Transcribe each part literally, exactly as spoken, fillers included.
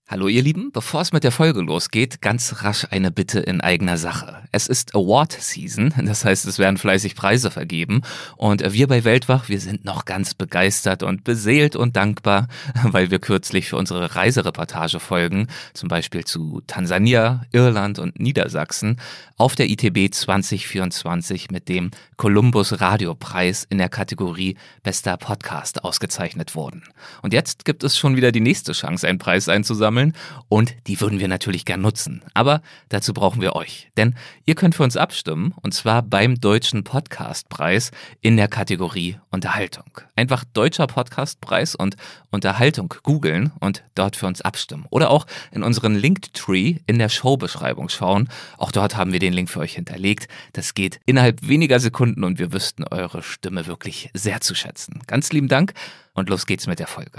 Hallo ihr Lieben, bevor es mit der Folge losgeht, ganz rasch eine Bitte in eigener Sache. Es ist Award Season, das heißt, es werden fleißig Preise vergeben und wir bei Weltwach, wir sind noch ganz begeistert und beseelt und dankbar, weil wir kürzlich für unsere Reisereportage-Folgen, zum Beispiel zu Tansania, Irland und Niedersachsen, auf der I T B zwanzig vierundzwanzig mit dem Columbus Radiopreis in der Kategorie Bester Podcast ausgezeichnet wurden. Und jetzt gibt es schon wieder die nächste Chance, einen Preis einzusammeln. Und die würden wir natürlich gern nutzen. Aber dazu brauchen wir euch. Denn ihr könnt für uns abstimmen, und zwar beim Deutschen Podcastpreis in der Kategorie Unterhaltung. Einfach Deutscher Podcastpreis und Unterhaltung googeln und dort für uns abstimmen. Oder auch in unseren Linktree in der Showbeschreibung schauen. Auch dort haben wir den Link für euch hinterlegt. Das geht innerhalb weniger Sekunden und wir wüssten eure Stimme wirklich sehr zu schätzen. Ganz lieben Dank und los geht's mit der Folge.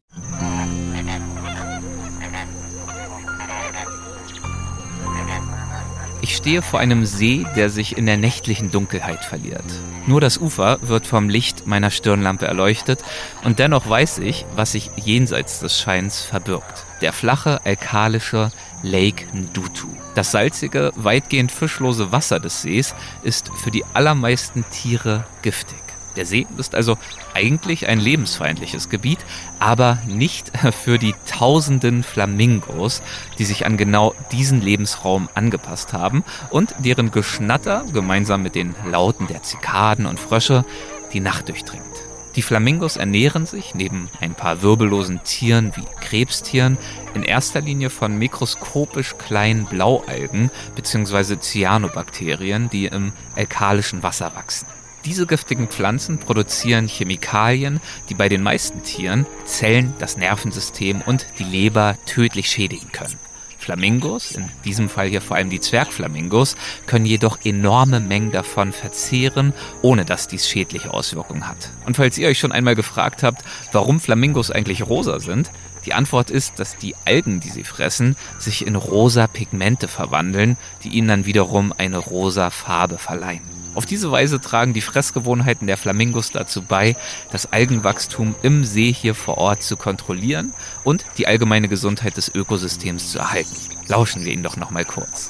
Ich stehe vor einem See, der sich in der nächtlichen Dunkelheit verliert. Nur das Ufer wird vom Licht meiner Stirnlampe erleuchtet und dennoch weiß ich, was sich jenseits des Scheins verbirgt. Der flache, alkalische Lake Ndutu. Das salzige, weitgehend fischlose Wasser des Sees ist für die allermeisten Tiere giftig. Der See ist also eigentlich ein lebensfeindliches Gebiet, aber nicht für die tausenden Flamingos, die sich an genau diesen Lebensraum angepasst haben und deren Geschnatter gemeinsam mit den Lauten der Zikaden und Frösche die Nacht durchdringt. Die Flamingos ernähren sich neben ein paar wirbellosen Tieren wie Krebstieren in erster Linie von mikroskopisch kleinen Blaualgen bzw. Cyanobakterien, die im alkalischen Wasser wachsen. Diese giftigen Pflanzen produzieren Chemikalien, die bei den meisten Tieren Zellen, das Nervensystem und die Leber tödlich schädigen können. Flamingos, in diesem Fall hier vor allem die Zwergflamingos, können jedoch enorme Mengen davon verzehren, ohne dass dies schädliche Auswirkungen hat. Und falls ihr euch schon einmal gefragt habt, warum Flamingos eigentlich rosa sind, die Antwort ist, dass die Algen, die sie fressen, sich in rosa Pigmente verwandeln, die ihnen dann wiederum eine rosa Farbe verleihen. Auf diese Weise tragen die Fressgewohnheiten der Flamingos dazu bei, das Algenwachstum im See hier vor Ort zu kontrollieren und die allgemeine Gesundheit des Ökosystems zu erhalten. Lauschen wir ihnen doch noch mal kurz.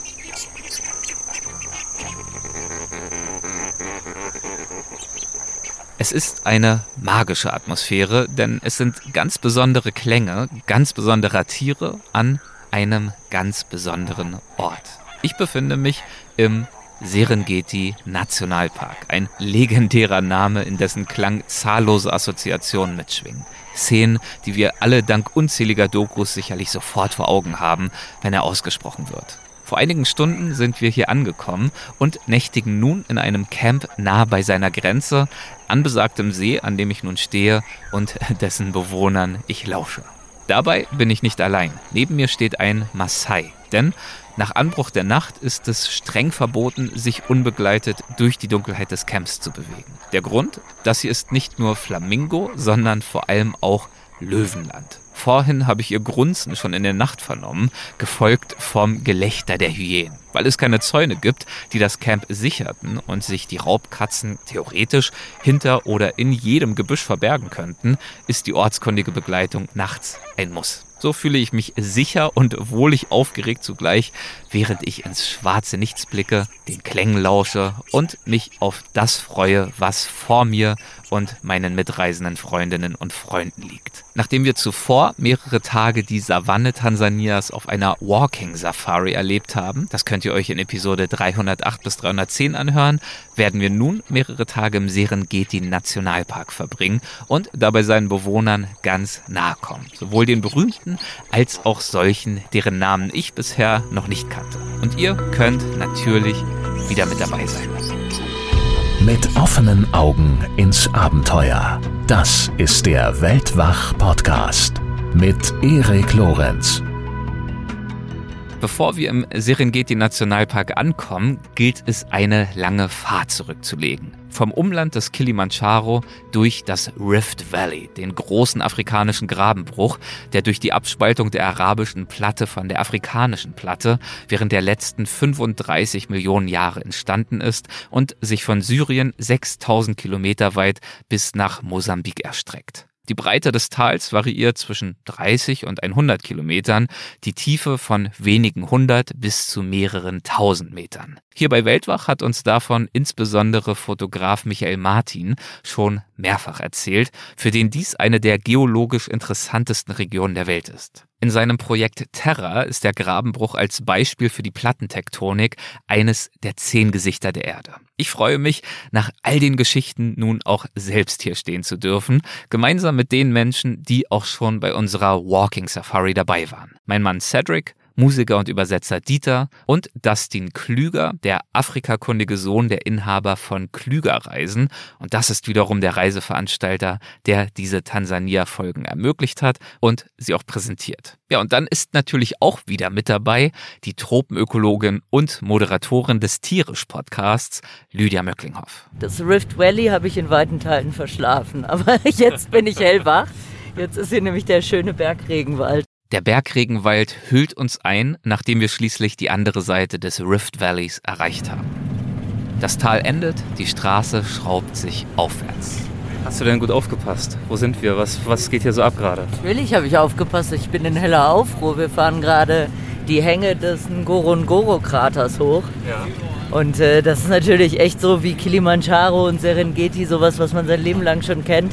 Es ist eine magische Atmosphäre, denn es sind ganz besondere Klänge ganz besonderer Tiere an einem ganz besonderen Ort. Ich befinde mich im Serengeti Nationalpark, ein legendärer Name, in dessen Klang zahllose Assoziationen mitschwingen. Szenen, die wir alle dank unzähliger Dokus sicherlich sofort vor Augen haben, wenn er ausgesprochen wird. Vor einigen Stunden sind wir hier angekommen und nächtigen nun in einem Camp nah bei seiner Grenze, an besagtem See, an dem ich nun stehe und dessen Bewohnern ich lausche. Dabei bin ich nicht allein. Neben mir steht ein Maasai, denn nach Anbruch der Nacht ist es streng verboten, sich unbegleitet durch die Dunkelheit des Camps zu bewegen. Der Grund? Das hier ist nicht nur Flamingo, sondern vor allem auch Löwenland. Vorhin habe ich ihr Grunzen schon in der Nacht vernommen, gefolgt vom Gelächter der Hyänen. Weil es keine Zäune gibt, die das Camp sicherten und sich die Raubkatzen theoretisch hinter oder in jedem Gebüsch verbergen könnten, ist die ortskundige Begleitung nachts ein Muss. So fühle ich mich sicher und wohlig aufgeregt zugleich, während ich ins schwarze Nichts blicke, den Klängen lausche und mich auf das freue, was vor mir und meinen mitreisenden Freundinnen und Freunden liegt. Nachdem wir zuvor mehrere Tage die Savanne Tansanias auf einer Walking-Safari erlebt haben, das könnt ihr euch in Episode dreihundertacht bis dreihundertzehn anhören, werden wir nun mehrere Tage im Serengeti Nationalpark verbringen und dabei seinen Bewohnern ganz nahe kommen. Sowohl den berühmten als auch solchen, deren Namen ich bisher noch nicht kannte. Und ihr könnt natürlich wieder mit dabei sein. Mit offenen Augen ins Abenteuer. Das ist der Weltwach-Podcast mit Erik Lorenz. Bevor wir im Serengeti Nationalpark ankommen, gilt es, eine lange Fahrt zurückzulegen. Vom Umland des Kilimandscharo durch das Rift Valley, den großen afrikanischen Grabenbruch, der durch die Abspaltung der arabischen Platte von der afrikanischen Platte während der letzten fünfunddreißig Millionen Jahre entstanden ist und sich von Syrien sechstausend Kilometer weit bis nach Mosambik erstreckt. Die Breite des Tals variiert zwischen dreißig und hundert Kilometern, die Tiefe von wenigen hundert bis zu mehreren tausend Metern. Hier bei Weltwach hat uns davon insbesondere Fotograf Michael Martin schon mehrfach erzählt, für den dies eine der geologisch interessantesten Regionen der Welt ist. In seinem Projekt Terra ist der Grabenbruch als Beispiel für die Plattentektonik eines der zehn Gesichter der Erde. Ich freue mich, nach all den Geschichten nun auch selbst hier stehen zu dürfen, gemeinsam mit den Menschen, die auch schon bei unserer Walking Safari dabei waren. Mein Mann Cedric, Musiker und Übersetzer Dieter und Dustin Klüger, der afrikakundige Sohn der Inhaber von Klüger Reisen. Und das ist wiederum der Reiseveranstalter, der diese Tansania-Folgen ermöglicht hat und sie auch präsentiert. Ja, und dann ist natürlich auch wieder mit dabei die Tropenökologin und Moderatorin des Tierisch-Podcasts, Lydia Möcklinghoff. Das Rift Valley habe ich in weiten Teilen verschlafen, aber jetzt bin ich hellwach. Jetzt ist hier nämlich der schöne Bergregenwald. Der Bergregenwald hüllt uns ein, nachdem wir schließlich die andere Seite des Rift Valleys erreicht haben. Das Tal endet, die Straße schraubt sich aufwärts. Hast du denn gut aufgepasst? Wo sind wir? Was, was geht hier so ab gerade? Natürlich habe ich aufgepasst. Ich bin in heller Aufruhr. Wir fahren gerade die Hänge des Ngorongoro-Kraters hoch. Ja. Und äh, das ist natürlich echt so wie Kilimanjaro und Serengeti, sowas, was man sein Leben lang schon kennt.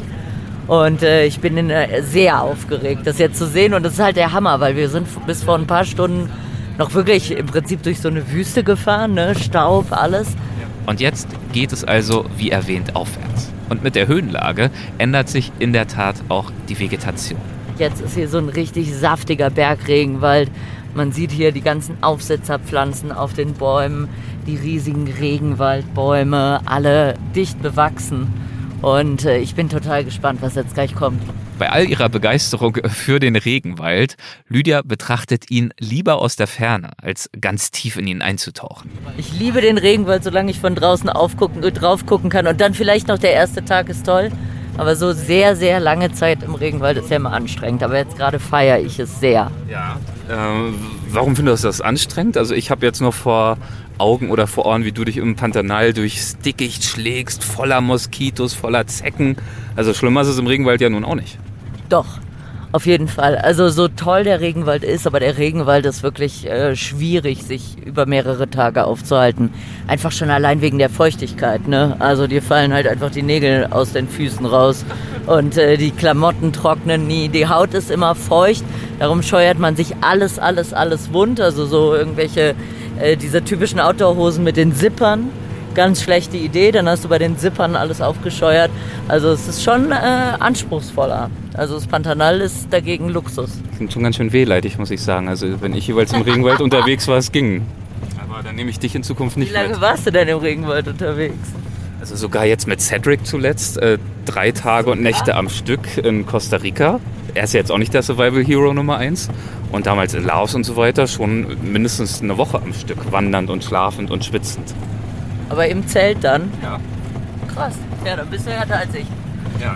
Und äh, ich bin in, äh, sehr aufgeregt, das jetzt zu sehen. Und das ist halt der Hammer, weil wir sind bis vor ein paar Stunden noch wirklich im Prinzip durch so eine Wüste gefahren, ne? Staub, alles. Und jetzt geht es also, wie erwähnt, aufwärts. Und mit der Höhenlage ändert sich in der Tat auch die Vegetation. Jetzt ist hier so ein richtig saftiger Bergregenwald. Man sieht hier die ganzen Aufsetzerpflanzen auf den Bäumen, die riesigen Regenwaldbäume, alle dicht bewachsen. Und äh, ich bin total gespannt, was jetzt gleich kommt. Bei all ihrer Begeisterung für den Regenwald, Lydia betrachtet ihn lieber aus der Ferne, als ganz tief in ihn einzutauchen. Ich liebe den Regenwald, solange ich von draußen aufgucken, drauf gucken kann. Und dann vielleicht noch der erste Tag ist toll. Aber so sehr, sehr lange Zeit im Regenwald ist ja immer anstrengend. Aber jetzt gerade feiere ich es sehr. Ja. Ähm, warum findest du das anstrengend? Also ich habe jetzt noch vor Augen oder vor Ohren, wie du dich im Pantanal durchs Dickicht schlägst, voller Moskitos, voller Zecken. Also schlimmer ist es im Regenwald ja nun auch nicht. Doch, auf jeden Fall. Also so toll der Regenwald ist, aber der Regenwald ist wirklich äh, schwierig, sich über mehrere Tage aufzuhalten. Einfach schon allein wegen der Feuchtigkeit, ne? Also dir fallen halt einfach die Nägel aus den Füßen raus und äh, die Klamotten trocknen nie. Die Haut ist immer feucht, darum scheuert man sich alles, alles, alles wund. Also so irgendwelche, äh, diese typischen Outdoor-Hosen mit den Zippern. Ganz schlechte Idee, dann hast du bei den Zippern alles aufgescheuert. Also es ist schon äh, anspruchsvoller. Also das Pantanal ist dagegen Luxus. Das ist schon ganz schön wehleidig, muss ich sagen. Also wenn ich jeweils im Regenwald unterwegs war, es ging. Aber dann nehme ich dich in Zukunft nicht Wie lange mit. warst du denn im Regenwald unterwegs? Also sogar jetzt mit Cedric zuletzt, äh, drei Tage und Nächte am Stück in Costa Rica. Er ist ja jetzt auch nicht der Survival Hero Nummer eins. Und damals in Laos und so weiter schon mindestens eine Woche am Stück, wandernd und schlafend und schwitzend. Aber im Zelt dann? Ja. Krass. Ja, dann bist du härter als ich. Ja.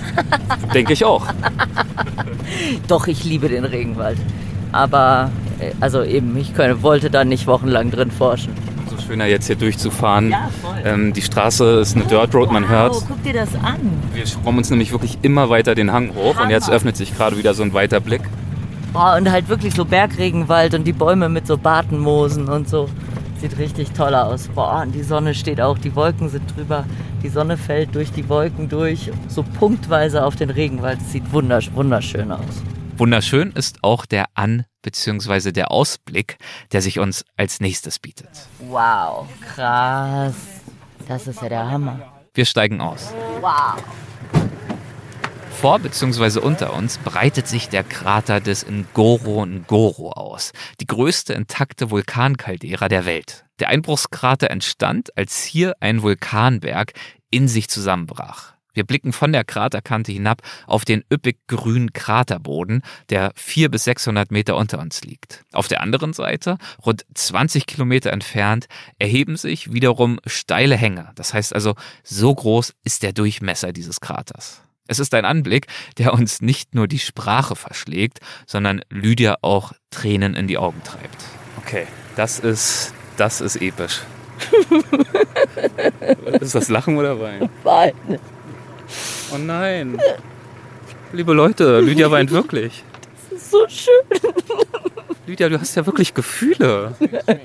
Denke ich auch. Doch, ich liebe den Regenwald. Aber, äh, also eben, ich könnte, wollte da nicht wochenlang drin forschen. So schöner jetzt hier durchzufahren. Ja, voll. Ähm, die Straße ist eine Dirt Road, man wow, hört. Guck dir das an. Wir schrauben uns nämlich wirklich immer weiter den Hang hoch. Hammer. Und jetzt öffnet sich gerade wieder so ein weiter Blick. Boah, und halt wirklich so Bergregenwald und die Bäume mit so Bartenmoosen und so. Sieht richtig toll aus. Boah, und die Sonne steht auch, die Wolken sind drüber. Die Sonne fällt durch die Wolken durch, so punktweise auf den Regenwald. Das sieht wundersch- wunderschön aus. Wunderschön ist auch der An- bzw. der Ausblick, der sich uns als nächstes bietet. Wow, krass. Das ist ja der Hammer. Wir steigen aus. Wow. Vor bzw. unter uns breitet sich der Krater des Ngorongoro aus, die größte intakte Vulkancaldera der Welt. Der Einbruchskrater entstand, als hier ein Vulkanberg in sich zusammenbrach. Wir blicken von der Kraterkante hinab auf den üppig grünen Kraterboden, der vierhundert bis sechshundert Meter unter uns liegt. Auf der anderen Seite, rund zwanzig Kilometer entfernt, erheben sich wiederum steile Hänge. Das heißt also, so groß ist der Durchmesser dieses Kraters. Es ist ein Anblick, der uns nicht nur die Sprache verschlägt, sondern Lydia auch Tränen in die Augen treibt. Okay, das ist, das ist episch. Ist das Lachen oder Weinen? Weinen. Oh nein. Liebe Leute, Lydia weint wirklich. Das ist so schön. Lydia, du hast ja wirklich Gefühle. Dann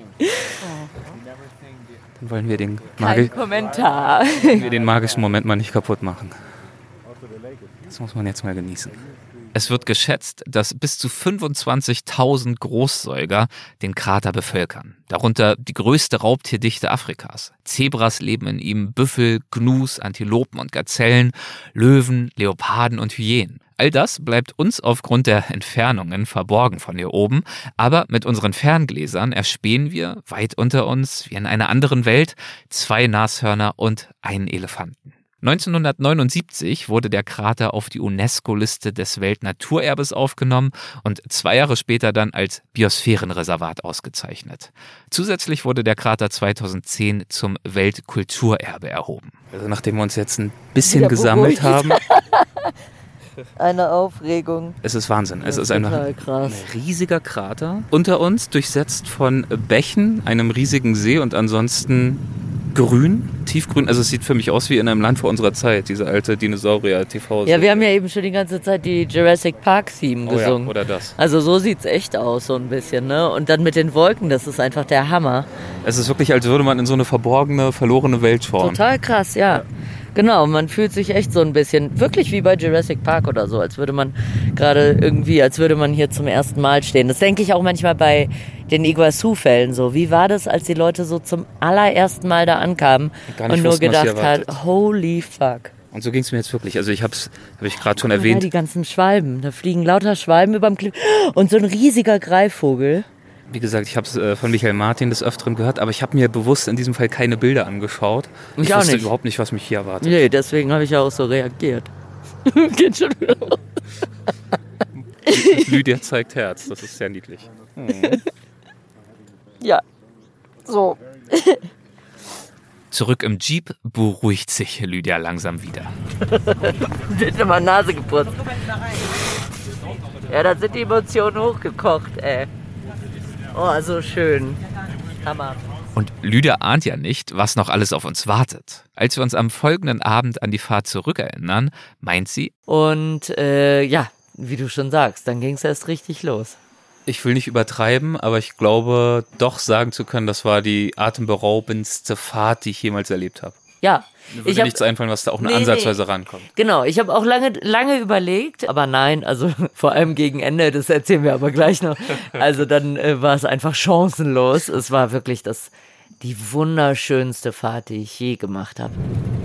wollen wir den, Kein magi- Kommentar. wollen wir den magischen Moment mal nicht kaputt machen. Das muss man jetzt mal genießen. Es wird geschätzt, dass bis zu fünfundzwanzigtausend Großsäuger den Krater bevölkern. Darunter die größte Raubtierdichte Afrikas. Zebras leben in ihm, Büffel, Gnus, Antilopen und Gazellen, Löwen, Leoparden und Hyänen. All das bleibt uns aufgrund der Entfernungen verborgen von hier oben, aber mit unseren Ferngläsern erspähen wir, weit unter uns, wie in einer anderen Welt, zwei Nashörner und einen Elefanten. neunzehnhundertneunundsiebzig wurde der Krater auf die UNESCO-Liste des Weltnaturerbes aufgenommen und zwei Jahre später dann als Biosphärenreservat ausgezeichnet. Zusätzlich wurde der Krater zweitausendzehn zum Weltkulturerbe erhoben. Also nachdem wir uns jetzt ein bisschen Wieder gesammelt beruhigt. haben, Eine Aufregung. es ist Wahnsinn. Es Das ist ist einfach total ein krass. riesiger Krater. Unter uns durchsetzt von Bächen, einem riesigen See und ansonsten grün, tiefgrün. Also es sieht für mich aus wie in einem Land vor unserer Zeit, diese alte Dinosaurier-T V-Serie. Ja, wir haben ja eben schon die ganze Zeit die Jurassic Park-Theme oh ja, gesungen. oder das. Also so sieht's echt aus, so ein bisschen, ne? Und dann mit den Wolken, das ist einfach der Hammer. Es ist wirklich, als würde man in so eine verborgene, verlorene Welt schauen. Total krass, ja. Genau, man fühlt sich echt so ein bisschen, wirklich wie bei Jurassic Park oder so, als würde man gerade irgendwie, als würde man hier zum ersten Mal stehen. Das denke ich auch manchmal bei den Iguazu-Fällen so. Wie war das, als die Leute so zum allerersten Mal da ankamen Gar nicht und nur wussten, was sie gedacht hat, erwartet. holy fuck. Und so ging es mir jetzt wirklich. Also ich habe es, habe ich gerade schon Ja, erwähnt. die ganzen Schwalben, da fliegen lauter Schwalben überm Klipp und so ein riesiger Greifvogel. Wie gesagt, ich habe es äh, von Michael Martin des Öfteren gehört, aber ich habe mir bewusst in diesem Fall keine Bilder angeschaut. Ich ich auch wusste nicht. überhaupt nicht, was mich hier erwartet. Nee, deswegen habe ich ja auch so reagiert. Geht schon wieder los. Lydia zeigt Herz, das ist sehr niedlich. Ja, so. Zurück im Jeep beruhigt sich Lydia langsam wieder. Die hat immer Nase geputzt. Ja, da sind die Emotionen hochgekocht, ey. Oh, so schön. Hammer. Und Lydia ahnt ja nicht, was noch alles auf uns wartet. Als wir uns am folgenden Abend an die Fahrt zurückerinnern, meint sie, Und äh, ja, wie du schon sagst, dann ging es erst richtig los. Ich will nicht übertreiben, aber ich glaube doch sagen zu können, das war die atemberaubendste Fahrt, die ich jemals erlebt habe. Ja. Mir würde Ich hab, nichts einfallen, was da auch nur Nee, ansatzweise nee. rankommt. genau, ich habe auch lange, lange überlegt, aber nein, also vor allem gegen Ende, das erzählen wir aber gleich noch. Also dann äh, war es einfach chancenlos. Es war wirklich das, die wunderschönste Fahrt, die ich je gemacht habe.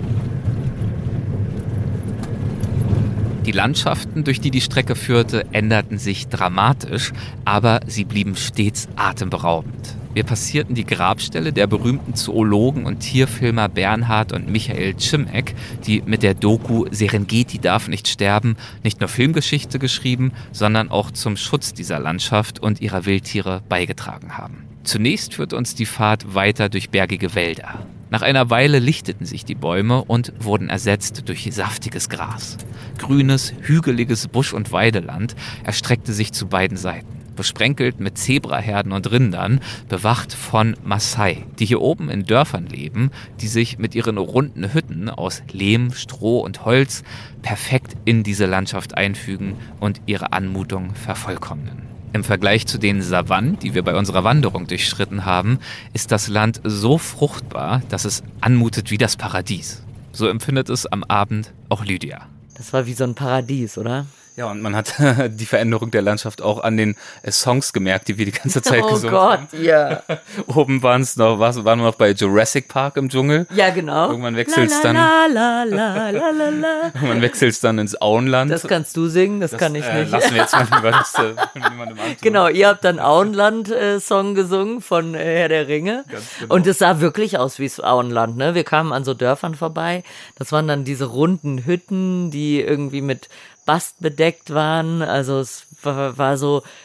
die Landschaften, durch die die Strecke führte, änderten sich dramatisch, aber sie blieben stets atemberaubend. Wir passierten die Grabstelle der berühmten Zoologen und Tierfilmer Bernhard und Michael Czimek, die mit der Doku Serengeti darf nicht sterben nicht nur Filmgeschichte geschrieben, sondern auch zum Schutz dieser Landschaft und ihrer Wildtiere beigetragen haben. Zunächst führte uns die Fahrt weiter durch bergige Wälder. Nach einer Weile lichteten sich die Bäume und wurden ersetzt durch saftiges Gras. Grünes, hügeliges Busch- und Weideland erstreckte sich zu beiden Seiten, besprenkelt mit Zebraherden und Rindern, bewacht von Maasai, die hier oben in Dörfern leben, die sich mit ihren runden Hütten aus Lehm, Stroh und Holz perfekt in diese Landschaft einfügen und ihre Anmutung vervollkommnen. Im Vergleich zu den Savannen, die wir bei unserer Wanderung durchschritten haben, ist das Land so fruchtbar, dass es anmutet wie das Paradies. So empfindet es am Abend auch Lydia. Das war wie so ein Paradies, oder? Ja, und man hat die Veränderung der Landschaft auch an den äh, Songs gemerkt, die wir die ganze Zeit Oh gesungen Gott, haben. ja. Oben waren es noch, war's- waren wir noch bei Jurassic Park im Dschungel. Ja, genau. Irgendwann wechselt's la, dann- la, la, la, la, la, la. Irgendwann wechselt es dann ins Auenland. Das kannst du singen, das, kann ich äh, nicht. Lassen wir jetzt mal lieber das äh, niemandem antun. Genau, ihr habt dann Auenland-Song gesungen von äh, Herr der Ringe. Ganz genau. Und es sah wirklich aus wie das Auenland, ne? Wir kamen an so Dörfern vorbei. Das waren dann diese runden Hütten, die irgendwie mit Bast bedeckt waren. Also es war, war so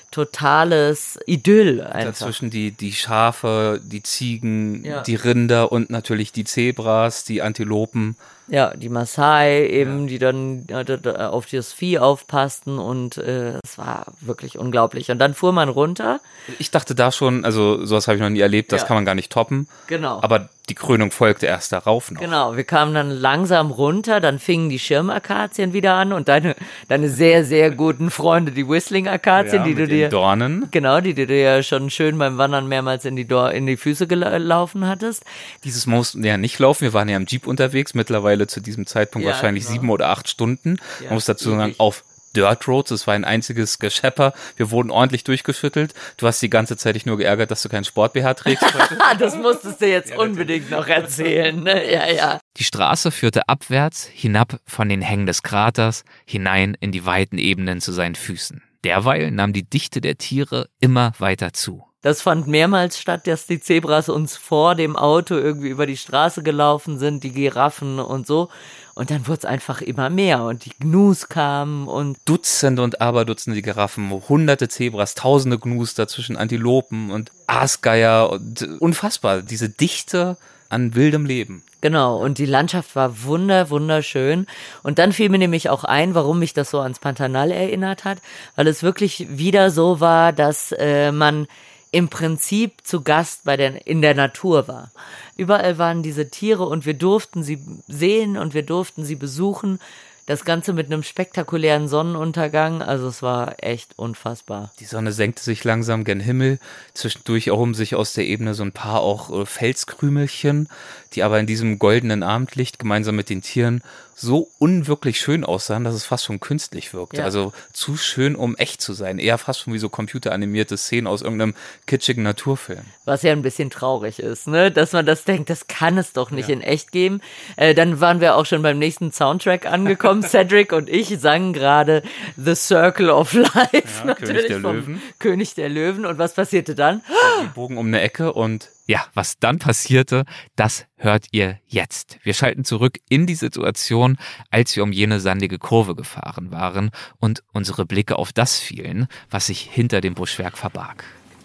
totales Idyll einfach. Dazwischen die, die Schafe, die Ziegen, Ja. die Rinder und natürlich die Zebras, die Antilopen. Ja, die Maasai eben, die dann äh, auf das Vieh aufpassten und äh, es war wirklich unglaublich. Und dann fuhr man runter. Ich dachte da schon, also sowas habe ich noch nie erlebt, das Ja. kann man gar nicht toppen. Genau. Aber die Krönung folgte erst darauf noch. Genau, wir kamen dann langsam runter, dann fingen die Schirmakazien wieder an und deine, deine sehr, sehr guten Freunde, die Whistling-Akazien, Ja, die du mit dir... den Dornen. Genau, die du dir ja schon schön beim Wandern mehrmals in die, Dor- in die Füße gelaufen hattest. Dieses mussten ja nicht laufen, wir waren ja im Jeep unterwegs, mittlerweile zu diesem Zeitpunkt Ja, wahrscheinlich genau. sieben oder acht Stunden. Ja, Man muss dazu sagen, ewig. auf Dirt Roads, es war ein einziges Geschepper, wir wurden ordentlich durchgeschüttelt. Du hast die ganze Zeit dich nur geärgert, dass du keinen Sport-B H trägst heute. Ah, das musstest du jetzt unbedingt noch erzählen, ne? Ja, ja. Die Straße führte abwärts, hinab von den Hängen des Kraters, hinein in die weiten Ebenen zu seinen Füßen. Derweil nahm die Dichte der Tiere immer weiter zu. Das fand mehrmals statt, dass die Zebras uns vor dem Auto irgendwie über die Straße gelaufen sind, die Giraffen und so. Und dann wurde es einfach immer mehr und die Gnus kamen und Dutzende und Aberdutzende Giraffen, hunderte Zebras, tausende Gnus, dazwischen Antilopen und Aasgeier und unfassbar, diese Dichte an wildem Leben. genau. Und die Landschaft war wunder, wunderschön. Und dann fiel mir nämlich auch ein, warum mich das so ans Pantanal erinnert hat, weil es wirklich wieder so war, dass äh, man im Prinzip zu Gast bei der, in der Natur war. Überall waren diese Tiere und wir durften sie sehen und wir durften sie besuchen. Das Ganze mit einem spektakulären Sonnenuntergang, also es war echt unfassbar. Die Sonne senkte sich langsam gen Himmel, zwischendurch erhoben sich aus der Ebene so ein paar auch äh, Felskrümelchen, die aber in diesem goldenen Abendlicht gemeinsam mit den Tieren so unwirklich schön aussahen, dass es fast schon künstlich wirkte. Ja. Also zu schön, um echt zu sein. Eher fast schon wie so computeranimierte Szenen aus irgendeinem kitschigen Naturfilm. Was ja ein bisschen traurig ist, ne? Dass man das denkt, das kann es doch nicht in echt geben. Äh, dann waren wir auch schon beim nächsten Soundtrack angekommen. Cedric und ich sangen gerade The Circle of Life. Ja, natürlich König der vom Löwen. König der Löwen. Und was passierte dann? Wir bogen um eine Ecke und Ja, was dann passierte, das hört ihr jetzt. Wir schalten zurück in die Situation, als wir um jene sandige Kurve gefahren waren und unsere Blicke auf das fielen, was sich hinter dem Buschwerk verbarg.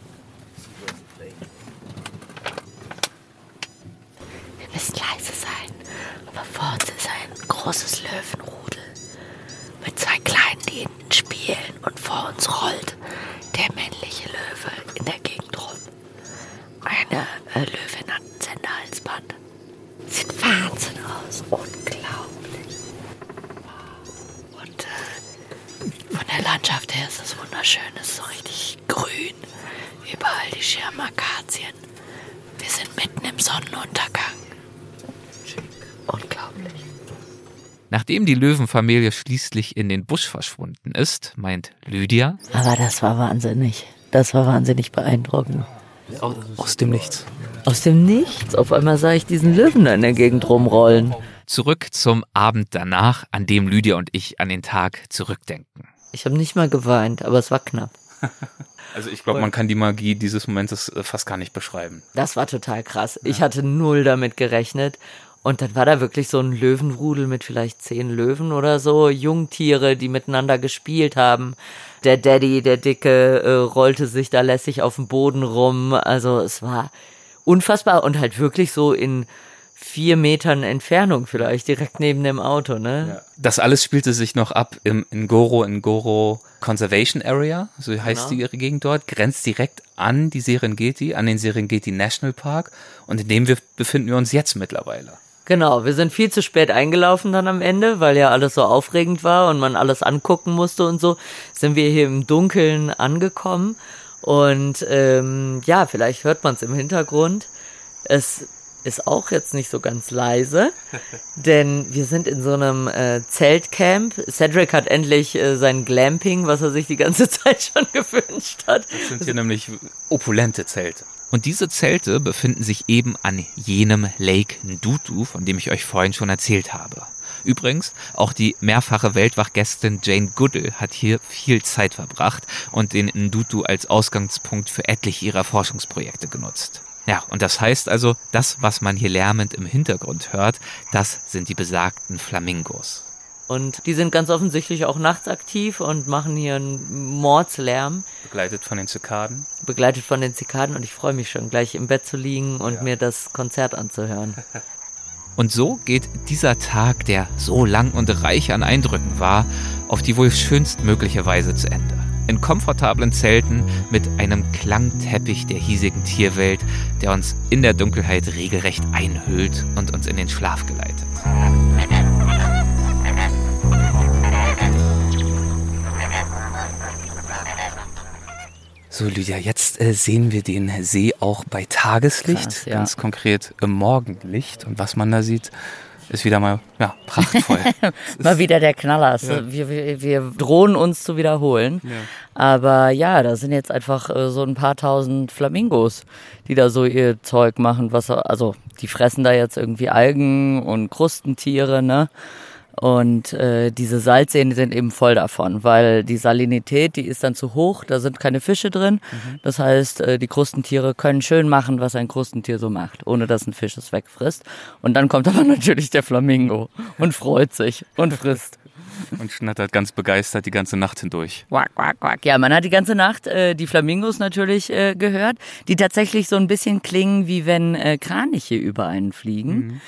Wir müssen leise sein, aber vor uns ist ein großes Löwenrudel mit zwei Kleinen, die hinten spielen und vor uns rollt der männliche Löwe in der Gegend rum. Eine äh, Löwin hat ein Senderhalsband. Sieht Wahnsinn aus, unglaublich. Und äh, von der Landschaft her ist es wunderschön, es ist so richtig grün. Überall die Schirmakazien. Wir sind mitten im Sonnenuntergang. Schick. Unglaublich. Nachdem die Löwenfamilie schließlich in den Busch verschwunden ist, meint Lydia, Aber das war wahnsinnig. Das war wahnsinnig beeindruckend. aus, aus dem Nichts. Aus dem Nichts. Auf einmal sah ich diesen Löwen da in der Gegend rumrollen. zurück zum Abend danach, an dem Lydia und ich an den Tag zurückdenken. Ich habe nicht mal geweint, aber es war knapp. Also ich glaube, man kann die Magie dieses Momentes äh, fast gar nicht beschreiben. Das war total krass. Ich hatte null damit gerechnet. Und dann war da wirklich so ein Löwenrudel mit vielleicht zehn Löwen oder so, Jungtiere, die miteinander gespielt haben. Der Daddy, der Dicke, äh, rollte sich da lässig auf dem Boden rum. Also es war unfassbar und halt wirklich so in vier Metern Entfernung vielleicht, direkt neben dem Auto, ne? Das alles spielte sich noch ab im Ngoro Ngoro Conservation Area, so heißt Genau. die Gegend dort, grenzt direkt an die Serengeti, an den Serengeti National Park, und in dem wir befinden wir uns jetzt mittlerweile. Genau, wir sind viel zu spät eingelaufen dann am Ende, weil ja alles so aufregend war und man alles angucken musste und so, sind wir hier im Dunkeln angekommen und ähm, ja, vielleicht hört man es im Hintergrund. Es ist auch jetzt nicht so ganz leise, denn wir sind in so einem äh, Zeltcamp. Cedric hat endlich äh, sein Glamping, was er sich die ganze Zeit schon gewünscht hat. Das sind hier nämlich opulente Zelte. Und diese Zelte befinden sich eben an jenem Lake Ndutu, von dem ich euch vorhin schon erzählt habe. Übrigens, auch die mehrfache Weltwachgästin Jane Goodall hat hier viel Zeit verbracht und den Ndutu als Ausgangspunkt für etliche ihrer Forschungsprojekte genutzt. Ja, und das heißt also, das, was man hier lärmend im Hintergrund hört, das sind die besagten Flamingos. Und die sind ganz offensichtlich auch nachts aktiv und machen hier einen Mordslärm. Begleitet von den Zikaden. Begleitet von den Zikaden und ich freue mich schon, gleich im Bett zu liegen und ja. mir das Konzert anzuhören. Und so geht dieser Tag, der so lang und reich an Eindrücken war, auf die wohl schönstmögliche Weise zu Ende. In komfortablen Zelten mit einem Klangteppich der hiesigen Tierwelt, der uns in der Dunkelheit regelrecht einhüllt und uns in den Schlaf geleitet. So, Lydia, jetzt äh, sehen wir den See auch bei Tageslicht, Krass, ja. ganz konkret im Morgenlicht. Und was man da sieht, ist wieder mal ja, prachtvoll. Mal wieder der Knaller. Ja. Wir, wir, wir drohen uns zu wiederholen. Ja. Aber ja, da sind jetzt einfach äh, so ein paar tausend Flamingos, die da so ihr Zeug machen. Was, also die fressen da jetzt irgendwie Algen und Krustentiere, ne? Und äh, diese Salzseen sind eben voll davon, weil die Salinität, die ist dann zu hoch, da sind keine Fische drin. Mhm. Das heißt, äh, die Krustentiere können schön machen, was ein Krustentier so macht, ohne dass ein Fisch es wegfrisst. Und dann kommt aber natürlich der Flamingo und freut sich und frisst. Und schnattert ganz begeistert die ganze Nacht hindurch. Quack, quack, quack. Ja, man hat die ganze Nacht äh, die Flamingos natürlich äh, gehört, die tatsächlich so ein bisschen klingen, wie wenn äh, Kraniche über einen fliegen. Mhm.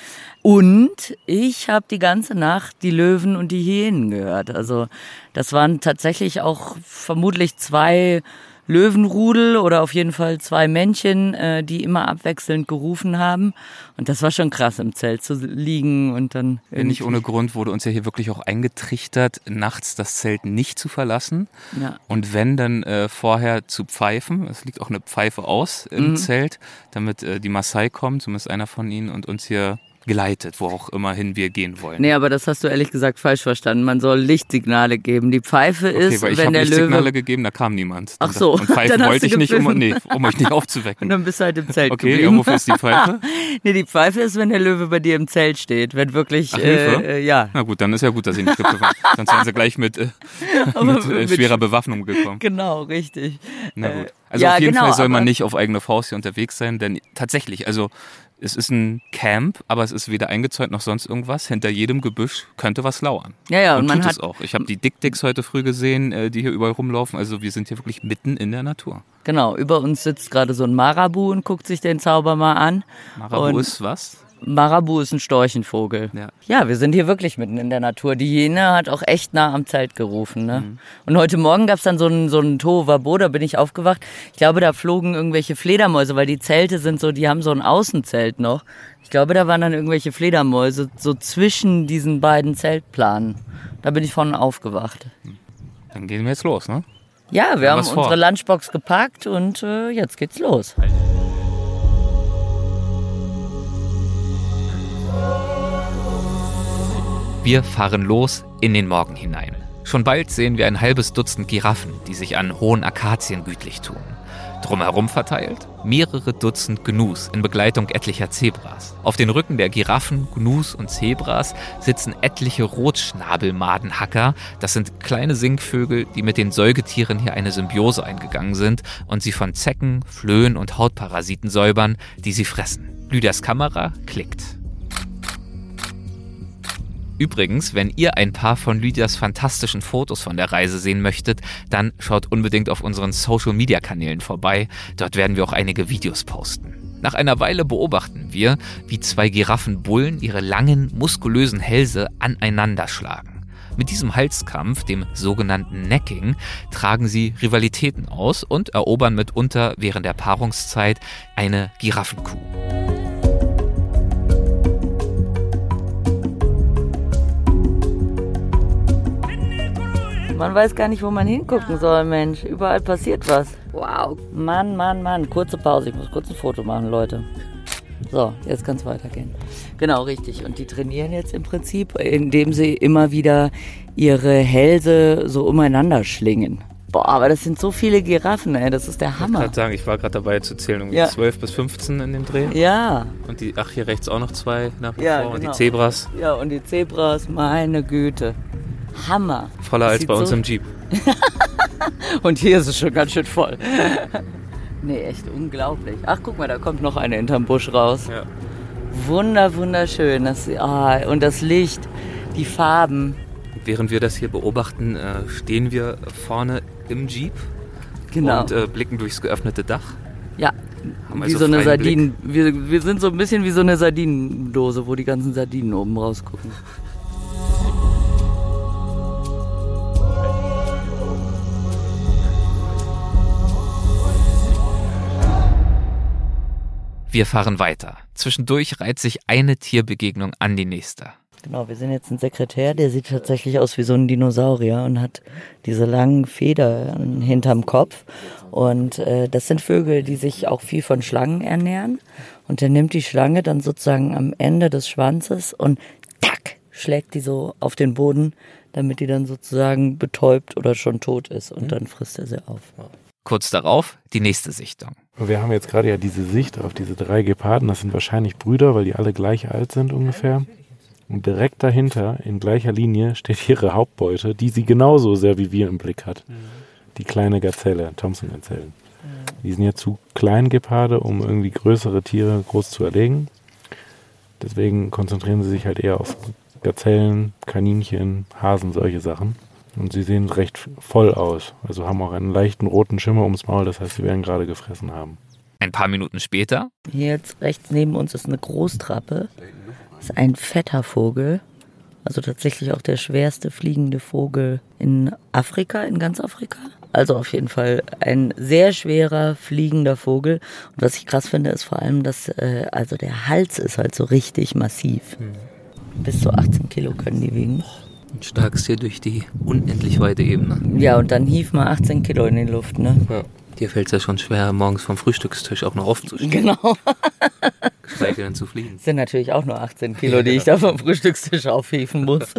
Und ich habe die ganze Nacht die Löwen und die Hyänen gehört. Also das waren tatsächlich auch vermutlich zwei Löwenrudel oder auf jeden Fall zwei Männchen, äh, die immer abwechselnd gerufen haben. Und das war schon krass, im Zelt zu liegen und dann... Nicht ohne Grund wurde uns ja hier wirklich auch eingetrichtert, nachts das Zelt nicht zu verlassen. Ja. Und wenn, dann äh, vorher zu pfeifen. Es liegt auch eine Pfeife aus im mhm. Zelt, damit äh, die Maasai kommt, zumindest einer von ihnen, und uns hier geleitet, wo auch immerhin wir gehen wollen. Nee, aber das hast du ehrlich gesagt falsch verstanden. Man soll Lichtsignale geben. Die Pfeife okay, ist, weil ich wenn der Löwe... Lichtsignale gegeben, da kam niemand. Ach so. Und Pfeifen wollte ich nicht, um, nee, um euch nicht aufzuwecken. Und dann bist du halt im Zelt okay, geblieben. Ja, wofür ist die Pfeife? Nee, die Pfeife ist, wenn der Löwe bei dir im Zelt steht. Wenn wirklich... Ach, Hilfe? Äh, ja. Na gut, dann ist ja gut, dass ich nicht gepfiffen habe. Sonst wären sie gleich mit, äh, mit, äh, schwerer Bewaffnung gekommen. Genau, richtig. Na gut. Also ja, auf jeden genau, Fall soll man nicht auf eigene Faust hier unterwegs sein, denn tatsächlich, also es ist ein Camp, aber es ist weder eingezäunt noch sonst irgendwas. Hinter jedem Gebüsch könnte was lauern. Ja, ja, und, und man tut hat es auch. Ich habe die Dick-Dicks heute früh gesehen, die hier überall rumlaufen. Also wir sind hier wirklich mitten in der Natur. Genau, über uns sitzt gerade so ein Marabu und guckt sich den Zauber mal an. Marabu und ist was? Marabu ist ein Storchenvogel. Ja. ja, wir sind hier wirklich mitten in der Natur. Die Hyäne hat auch echt nah am Zelt gerufen. Ne? Mhm. Und heute Morgen gab es dann so einen so einen Tohuwabohu, da bin ich aufgewacht. Ich glaube, da flogen irgendwelche Fledermäuse, weil die Zelte sind so, die haben so ein Außenzelt noch. Ich glaube, da waren dann irgendwelche Fledermäuse so zwischen diesen beiden Zeltplanen. Da bin ich von aufgewacht. Dann gehen wir jetzt los, ne? Ja, wir haben, haben unsere Lunchbox gepackt und äh, jetzt geht's los. Wir fahren los in den Morgen hinein. Schon bald sehen wir ein halbes Dutzend Giraffen, die sich an hohen Akazien gütlich tun. Drumherum verteilt mehrere Dutzend Gnus in Begleitung etlicher Zebras. Auf den Rücken der Giraffen, Gnus und Zebras sitzen etliche Rotschnabelmadenhacker. Das sind kleine Singvögel, die mit den Säugetieren hier eine Symbiose eingegangen sind und sie von Zecken, Flöhen und Hautparasiten säubern, die sie fressen. Lydias Kamera klickt. Übrigens, wenn ihr ein paar von Lydias fantastischen Fotos von der Reise sehen möchtet, dann schaut unbedingt auf unseren Social-Media-Kanälen vorbei. Dort werden wir auch einige Videos posten. Nach einer Weile beobachten wir, wie zwei Giraffenbullen ihre langen, muskulösen Hälse aneinander schlagen. Mit diesem Halskampf, dem sogenannten Necking, tragen sie Rivalitäten aus und erobern mitunter während der Paarungszeit eine Giraffenkuh. Man weiß gar nicht, wo man hingucken soll, Mensch. Überall passiert was. Wow. Mann, Mann, Mann. Kurze Pause. Ich muss kurz ein Foto machen, Leute. So, jetzt kann es weitergehen. Genau, richtig. Und die trainieren jetzt im Prinzip, indem sie immer wieder ihre Hälse so umeinander schlingen. Boah, aber das sind so viele Giraffen, ey. Das ist der Hammer. Ich wollte gerade sagen, ich war gerade dabei zu zählen, irgendwie ja. zwölf bis fünfzehn in dem Dreh. Ja. Und die, ach, hier rechts auch noch zwei nach wie ja, vor. genau. Und die Zebras. Ja, und die Zebras, meine Güte. Hammer. Voller als bei uns so im Jeep. Und hier ist es schon ganz schön voll. Nee, echt unglaublich. Ach, guck mal, da kommt noch eine hinterm Busch raus. Ja. Wunder, wunderschön. Das, ah, und das Licht, die Farben. Während wir das hier beobachten, äh, stehen wir vorne im Jeep Genau. und äh, blicken durchs geöffnete Dach. Ja, Haben wie also so eine freien Sardinen. Wir, wir sind so ein bisschen wie so eine Sardinendose, wo die ganzen Sardinen oben rausgucken. Wir fahren weiter. Zwischendurch reiht sich eine Tierbegegnung an die nächste. Genau, wir sind jetzt ein Sekretär, der sieht tatsächlich aus wie so ein Dinosaurier und hat diese langen Federn hinterm Kopf. Und äh, das sind Vögel, die sich auch viel von Schlangen ernähren. Und der nimmt die Schlange dann sozusagen am Ende des Schwanzes und tack, schlägt die so auf den Boden, damit die dann sozusagen betäubt oder schon tot ist. Und dann frisst er sie auf. Kurz darauf die nächste Sichtung. Wir haben jetzt gerade ja diese Sicht auf diese drei Geparden. Das sind wahrscheinlich Brüder, weil die alle gleich alt sind ungefähr. Und direkt dahinter, in gleicher Linie, steht ihre Hauptbeute, die sie genauso sehr wie wir im Blick hat. Die kleine Gazelle, Thompson-Gazellen. Die sind ja zu klein, Geparde, um irgendwie größere Tiere groß zu erlegen. Deswegen konzentrieren sie sich halt eher auf Gazellen, Kaninchen, Hasen, solche Sachen. Und sie sehen recht voll aus, also haben auch einen leichten roten Schimmer ums Maul, das heißt, sie werden gerade gefressen haben. Ein paar Minuten später. Hier jetzt rechts neben uns ist eine Großtrappe. Das ist ein fetter Vogel. Also tatsächlich auch der schwerste fliegende Vogel in Afrika, in ganz Afrika. Also auf jeden Fall ein sehr schwerer fliegender Vogel. Und was ich krass finde, ist vor allem, dass äh, also der Hals ist halt so richtig massiv. Bis zu achtzehn Kilo können die wiegen. Starkst hier durch die unendlich weite Ebene. Ja, und dann hief mal achtzehn Kilo in die Luft, ne? Ja. Dir fällt es ja schon schwer, morgens vom Frühstückstisch auch noch aufzustehen. Genau. Geschweige denn zu fliegen. Das sind natürlich auch nur achtzehn Kilo, die ich da vom Frühstückstisch aufhieven muss.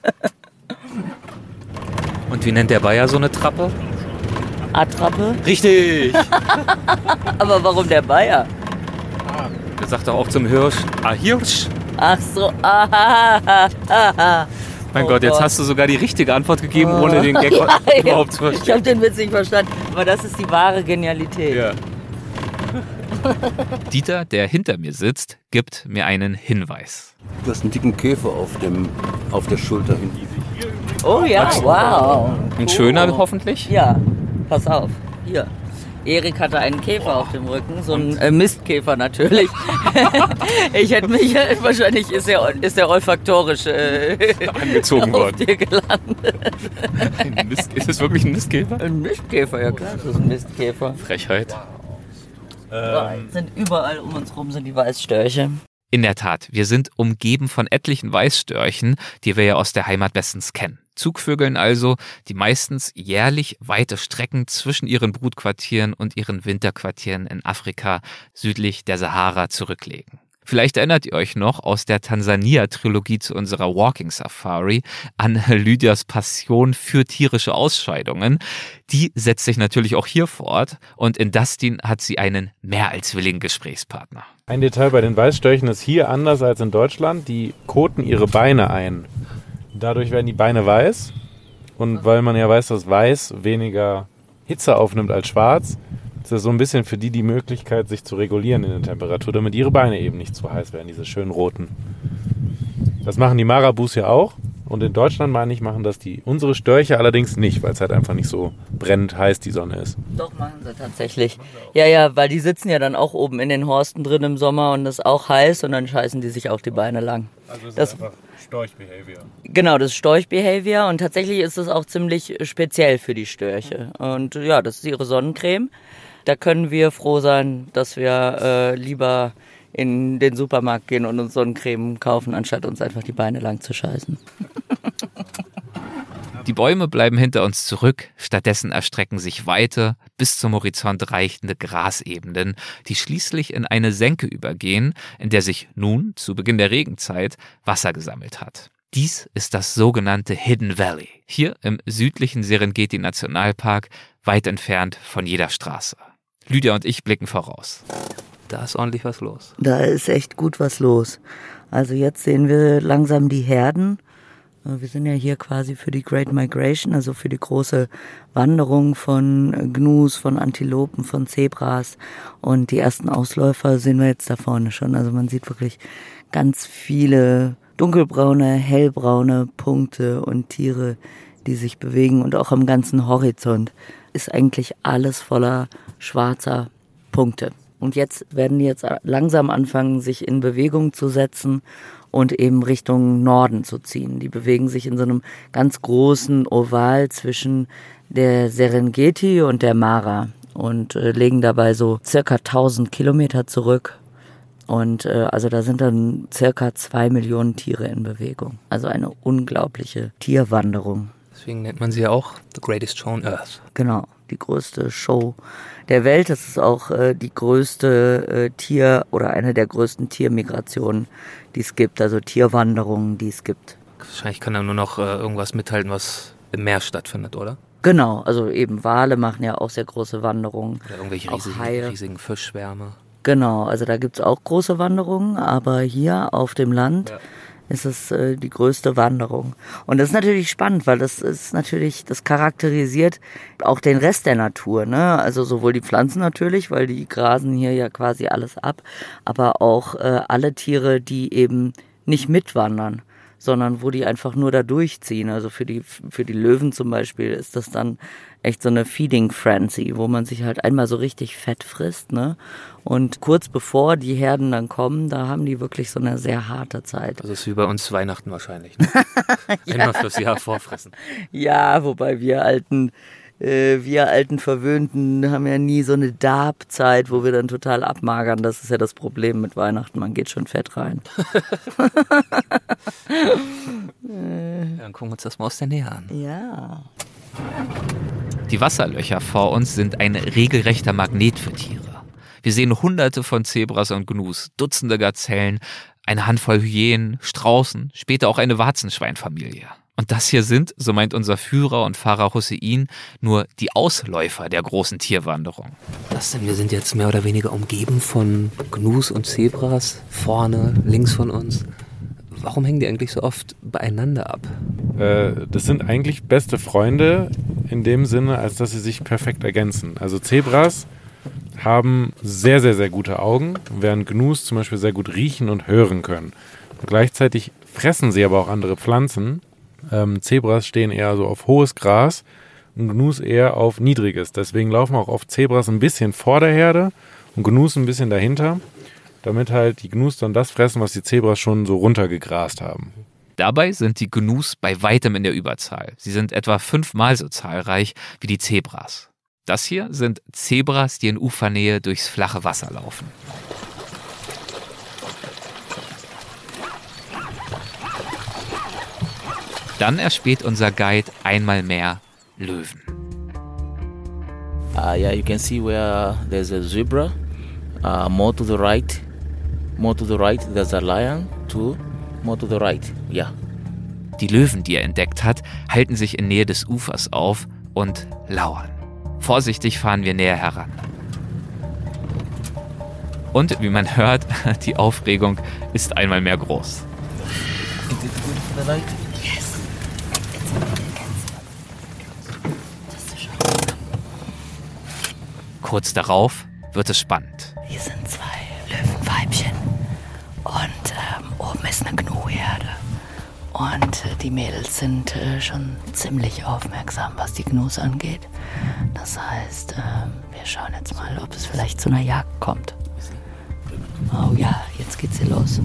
Und wie nennt der Bayer so eine Trappe? Attrappe? Richtig! Aber warum der Bayer? Der sagt doch auch zum Hirsch, ah Hirsch. Ach so, aha, aha. Mein Oh Gott, jetzt Gott. hast du sogar die richtige Antwort gegeben, ohne den Gag Ja, überhaupt zu ja. verstehen. Ich habe den Witz nicht verstanden, aber das ist die wahre Genialität. Ja. Dieter, der hinter mir sitzt, gibt mir einen Hinweis. Du hast einen dicken Käfer auf, dem, auf der Schulter hinten. Oh ja, wow. Ein schöner hoffentlich? Ja, pass auf, hier. Erik hatte einen Käfer auf dem Rücken, so ein äh, Mistkäfer natürlich. Ich hätte mich, äh, wahrscheinlich ist er, ist er olfaktorisch äh, Angezogen auf worden. dir gelandet. Ein Mist, ist es wirklich ein Mistkäfer? Ein Mistkäfer, ja klar, das ist ein Mistkäfer. Frechheit. Ähm. Sind überall um uns rum sind die Weißstörche. In der Tat, wir sind umgeben von etlichen Weißstörchen, die wir ja aus der Heimat bestens kennen. Zugvögeln also, die meistens jährlich weite Strecken zwischen ihren Brutquartieren und ihren Winterquartieren in Afrika südlich der Sahara zurücklegen. Vielleicht erinnert ihr euch noch aus der Tansania-Trilogie zu unserer Walking Safari an Lydias Passion für tierische Ausscheidungen. Die setzt sich natürlich auch hier fort und in Dustin hat sie einen mehr als willigen Gesprächspartner. Ein Detail bei den Weißstörchen ist hier anders als in Deutschland. Die koten ihre Beine ein. Dadurch werden die Beine weiß. Und weil man ja weiß, dass weiß weniger Hitze aufnimmt als schwarz, ist das so ein bisschen für die die Möglichkeit, sich zu regulieren in der Temperatur, damit ihre Beine eben nicht zu heiß werden, diese schönen roten. Das machen die Marabus ja auch. Und in Deutschland, meine ich, machen das die unsere Störche allerdings nicht, weil es halt einfach nicht so brennend heiß die Sonne ist. Doch, machen sie tatsächlich. Ja, ja, weil die sitzen ja dann auch oben in den Horsten drin im Sommer und es ist auch heiß und dann scheißen die sich auch die Beine lang. Also es Das- ist einfach Storch-Behavior. Genau, das ist Storch-Behavior und tatsächlich ist es auch ziemlich speziell für die Störche. Und ja, das ist ihre Sonnencreme. Da können wir froh sein, dass wir äh, lieber in den Supermarkt gehen und uns Sonnencreme kaufen, anstatt uns einfach die Beine lang zu scheißen. Die Bäume bleiben hinter uns zurück, stattdessen erstrecken sich weite, bis zum Horizont reichende Grasebenen, die schließlich in eine Senke übergehen, in der sich nun, zu Beginn der Regenzeit, Wasser gesammelt hat. Dies ist das sogenannte Hidden Valley, hier im südlichen Serengeti-Nationalpark, weit entfernt von jeder Straße. Lydia und ich blicken voraus. Da ist ordentlich was los. Da ist echt gut was los. Also jetzt sehen wir langsam die Herden. Wir sind ja hier quasi für die Great Migration, also für die große Wanderung von Gnus, von Antilopen, von Zebras. Und die ersten Ausläufer sehen wir jetzt da vorne schon. Also man sieht wirklich ganz viele dunkelbraune, hellbraune Punkte und Tiere, die sich bewegen. Und auch am ganzen Horizont ist eigentlich alles voller schwarzer Punkte. Und jetzt werden die jetzt langsam anfangen, sich in Bewegung zu setzen und eben Richtung Norden zu ziehen. Die bewegen sich in so einem ganz großen Oval zwischen der Serengeti und der Mara und äh, legen dabei so circa tausend Kilometer zurück. Und äh, also da sind dann circa zwei Millionen Tiere in Bewegung. Also eine unglaubliche Tierwanderung. Deswegen nennt man sie ja auch The Greatest Show on Earth. Genau, die größte Show der Welt. Das ist auch äh, die größte äh, Tier- oder eine der größten Tiermigrationen, die es gibt. Also Tierwanderungen, die es gibt. Wahrscheinlich kann da nur noch äh, irgendwas mithalten, was im Meer stattfindet, oder? Genau, also eben Wale machen ja auch sehr große Wanderungen. Oder irgendwelche auch riesigen, Haie. riesigen Fischschwärme. Genau, also da gibt's auch große Wanderungen, aber hier auf dem Land ja. ist es äh, die größte Wanderung. Und das ist natürlich spannend, weil das ist natürlich, das charakterisiert auch den Rest der Natur, ne? Also sowohl die Pflanzen natürlich, weil die grasen hier ja quasi alles ab, aber auch äh, alle Tiere, die eben nicht mitwandern, sondern wo die einfach nur da durchziehen. Also für die, für die Löwen zum Beispiel ist das dann echt so eine Feeding Frenzy, wo man sich halt einmal so richtig fett frisst, ne? Und kurz bevor die Herden dann kommen, da haben die wirklich so eine sehr harte Zeit. Das ist wie bei uns Weihnachten wahrscheinlich, ne? ja. Einmal fürs Jahr vorfressen. Ja, wobei wir alten, äh, wir alten Verwöhnten haben ja nie so eine Darbzeit, wo wir dann total abmagern. Das ist ja das Problem mit Weihnachten, man geht schon fett rein. Ja, dann gucken wir uns das mal aus der Nähe an. Ja. Die Wasserlöcher vor uns sind ein regelrechter Magnet für Tiere. Wir sehen hunderte von Zebras und Gnus, Dutzende Gazellen, eine Handvoll Hyänen, Straußen, später auch eine Warzenschweinfamilie. Und das hier sind, so meint unser Führer und Fahrer Hussein, nur die Ausläufer der großen Tierwanderung. Was denn? Wir sind jetzt mehr oder weniger umgeben von Gnus und Zebras, vorne, links von uns. Warum hängen die eigentlich so oft beieinander ab? Äh, das sind eigentlich beste Freunde in dem Sinne, als dass sie sich perfekt ergänzen. Also Zebras haben sehr, sehr, sehr gute Augen, während Gnus zum Beispiel sehr gut riechen und hören können. Und gleichzeitig fressen sie aber auch andere Pflanzen. Ähm, Zebras stehen eher so auf hohes Gras und Gnus eher auf niedriges. Deswegen laufen auch oft Zebras ein bisschen vor der Herde und Gnus ein bisschen dahinter, damit halt die Gnus dann das fressen, was die Zebras schon so runtergegrast haben. Dabei sind die Gnus bei weitem in der Überzahl. Sie sind etwa fünfmal so zahlreich wie die Zebras. Das hier sind Zebras, die in Ufernähe durchs flache Wasser laufen. Dann erspäht unser Guide einmal mehr Löwen. Uh, yeah, you can see where there's a zebra. Uh, more to the right. More to the right, there's a lion. Two. More to the right. Yeah. Die Löwen, die er entdeckt hat, halten sich in Nähe des Ufers auf und lauern. Vorsichtig fahren wir näher heran. Und wie man hört, die Aufregung ist einmal mehr groß. Yes. Kurz darauf wird es spannend. Hier sind zwei Löwenweibchen und ähm, oben ist eine Gnuherde. Und äh, die Mädels sind äh, schon ziemlich aufmerksam, was die Gnus angeht. Das heißt, äh, wir schauen jetzt mal, ob es vielleicht zu einer Jagd kommt. Oh ja, jetzt geht's hier los.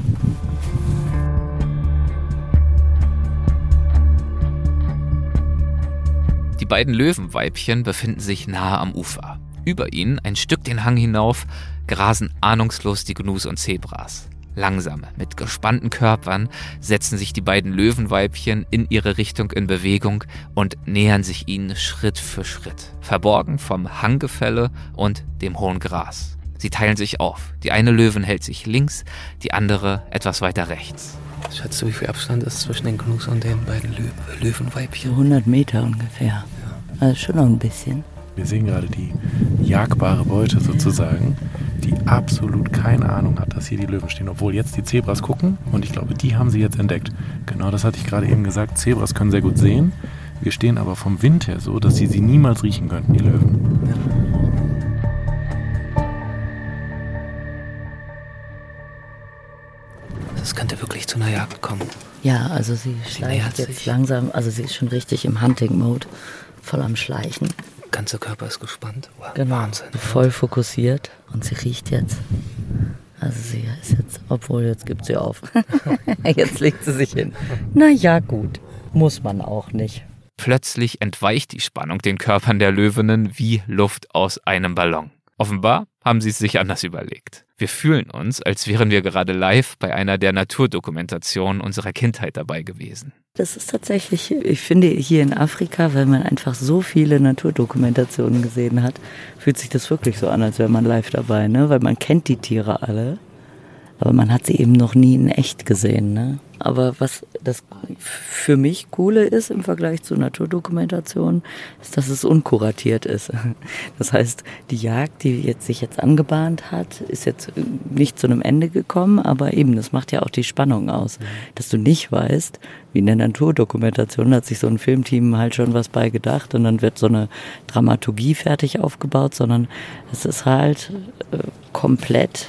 Die beiden Löwenweibchen befinden sich nahe am Ufer. Über ihnen, ein Stück den Hang hinauf, grasen ahnungslos die Gnus und Zebras. Langsam, mit gespannten Körpern, setzen sich die beiden Löwenweibchen in ihre Richtung in Bewegung und nähern sich ihnen Schritt für Schritt, verborgen vom Hanggefälle und dem hohen Gras. Sie teilen sich auf. Die eine Löwin hält sich links, die andere etwas weiter rechts. Schätzt du, wie viel Abstand ist zwischen den Gnus und den beiden Lö- Löwenweibchen? So hundert Meter ungefähr. Also schon noch ein bisschen. Wir sehen gerade die jagbare Beute sozusagen, die absolut keine Ahnung hat, dass hier die Löwen stehen. Obwohl jetzt die Zebras gucken und ich glaube, die haben sie jetzt entdeckt. Genau, das hatte ich gerade eben gesagt. Zebras können sehr gut sehen. Wir stehen aber vom Wind her so, dass sie sie niemals riechen könnten, die Löwen. Ja. es könnte wirklich zu einer Jagd kommen. Ja, also sie schleicht jetzt sich. langsam, also sie ist schon richtig im Hunting-Mode, voll am Schleichen. Der ganze Körper ist gespannt. Wow, genau, Wahnsinn. Voll fokussiert und sie riecht jetzt. Also sie ist jetzt, obwohl jetzt gibt sie auf. Jetzt legt sie sich hin. Na ja, gut, muss man auch nicht. Plötzlich entweicht die Spannung den Körpern der Löwinnen wie Luft aus einem Ballon. Offenbar haben sie es sich anders überlegt. Wir fühlen uns, als wären wir gerade live bei einer der Naturdokumentationen unserer Kindheit dabei gewesen. Das ist tatsächlich, ich finde hier in Afrika, wenn man einfach so viele Naturdokumentationen gesehen hat, fühlt sich das wirklich so an, als wäre man live dabei, ne? Weil man kennt die Tiere alle, aber man hat sie eben noch nie in echt gesehen, ne? Aber was das für mich Coole ist im Vergleich zu Naturdokumentationen, ist, dass es unkuratiert ist. Das heißt, die Jagd, die jetzt sich jetzt angebahnt hat, ist jetzt nicht zu einem Ende gekommen, aber eben, das macht ja auch die Spannung aus. Dass du nicht weißt, wie in der Naturdokumentation hat sich so ein Filmteam halt schon was bei gedacht und dann wird so eine Dramaturgie fertig aufgebaut, sondern es ist halt äh, komplett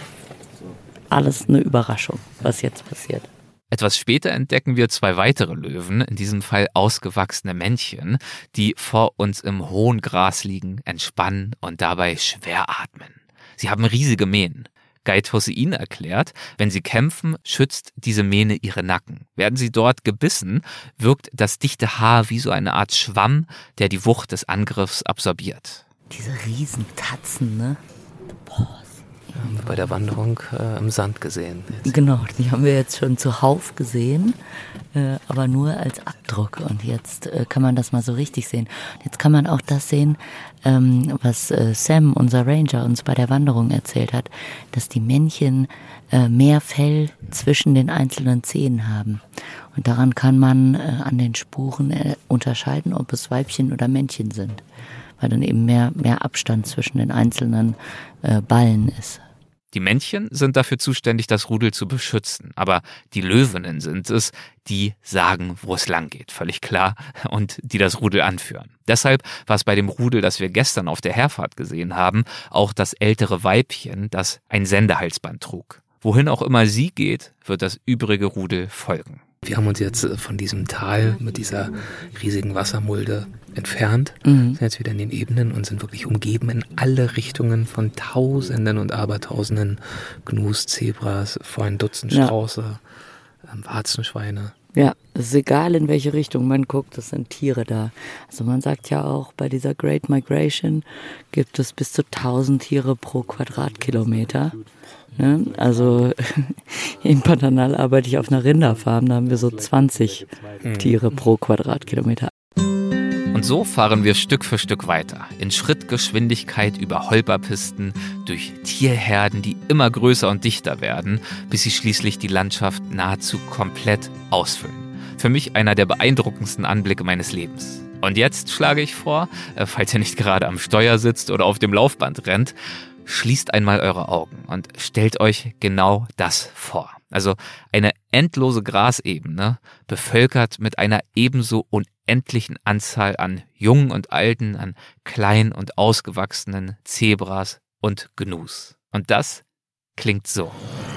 alles eine Überraschung, was jetzt passiert. Etwas später entdecken wir zwei weitere Löwen, in diesem Fall ausgewachsene Männchen, die vor uns im hohen Gras liegen, entspannen und dabei schwer atmen. Sie haben riesige Mähnen. Guide Hossein erklärt, wenn sie kämpfen, schützt diese Mähne ihre Nacken. Werden sie dort gebissen, wirkt das dichte Haar wie so eine Art Schwamm, der die Wucht des Angriffs absorbiert. Diese Riesentatzen, ne? Boah. Haben wir bei der Wanderung äh, im Sand gesehen. Jetzt. Genau, die haben wir jetzt schon zuhauf gesehen, äh, aber nur als Abdruck. Und jetzt äh, kann man das mal so richtig sehen. Jetzt kann man auch das sehen, ähm, was äh, Sam, unser Ranger, uns bei der Wanderung erzählt hat, dass die Männchen äh, mehr Fell zwischen den einzelnen Zehen haben. Und daran kann man äh, an den Spuren äh, unterscheiden, ob es Weibchen oder Männchen sind. Weil dann eben mehr, mehr Abstand zwischen den einzelnen äh, Ballen ist. Die Männchen sind dafür zuständig, das Rudel zu beschützen, aber die Löwinnen sind es, die sagen, wo es lang geht, völlig klar, und die das Rudel anführen. Deshalb war es bei dem Rudel, das wir gestern auf der Herfahrt gesehen haben, auch das ältere Weibchen, das ein Sendehalsband trug. Wohin auch immer sie geht, wird das übrige Rudel folgen. Wir haben uns jetzt von diesem Tal mit dieser riesigen Wassermulde entfernt, Mhm. sind jetzt wieder in den Ebenen und sind wirklich umgeben in alle Richtungen von Tausenden und Abertausenden Gnus, Zebras, vor ein Dutzend Ja. Strauße, ähm, Warzenschweine. Ja, es ist egal, in welche Richtung man guckt, es sind Tiere da. Also man sagt ja auch, bei dieser Great Migration gibt es bis zu tausend Tiere pro Quadratkilometer. Ne? Also in Pantanal arbeite ich auf einer Rinderfarm, da haben wir so zwanzig Tiere pro Quadratkilometer. Und so fahren wir Stück für Stück weiter, in Schrittgeschwindigkeit über Holperpisten, durch Tierherden, die immer größer und dichter werden, bis sie schließlich die Landschaft nahezu komplett ausfüllen. Für mich einer der beeindruckendsten Anblicke meines Lebens. Und jetzt schlage ich vor, äh, falls ihr nicht gerade am Steuer sitzt oder auf dem Laufband rennt, schließt einmal eure Augen und stellt euch genau das vor. Also eine endlose Grasebene, bevölkert mit einer ebenso unendlichen Anzahl an Jungen und Alten, an kleinen und ausgewachsenen Zebras und Gnus. Und das klingt so.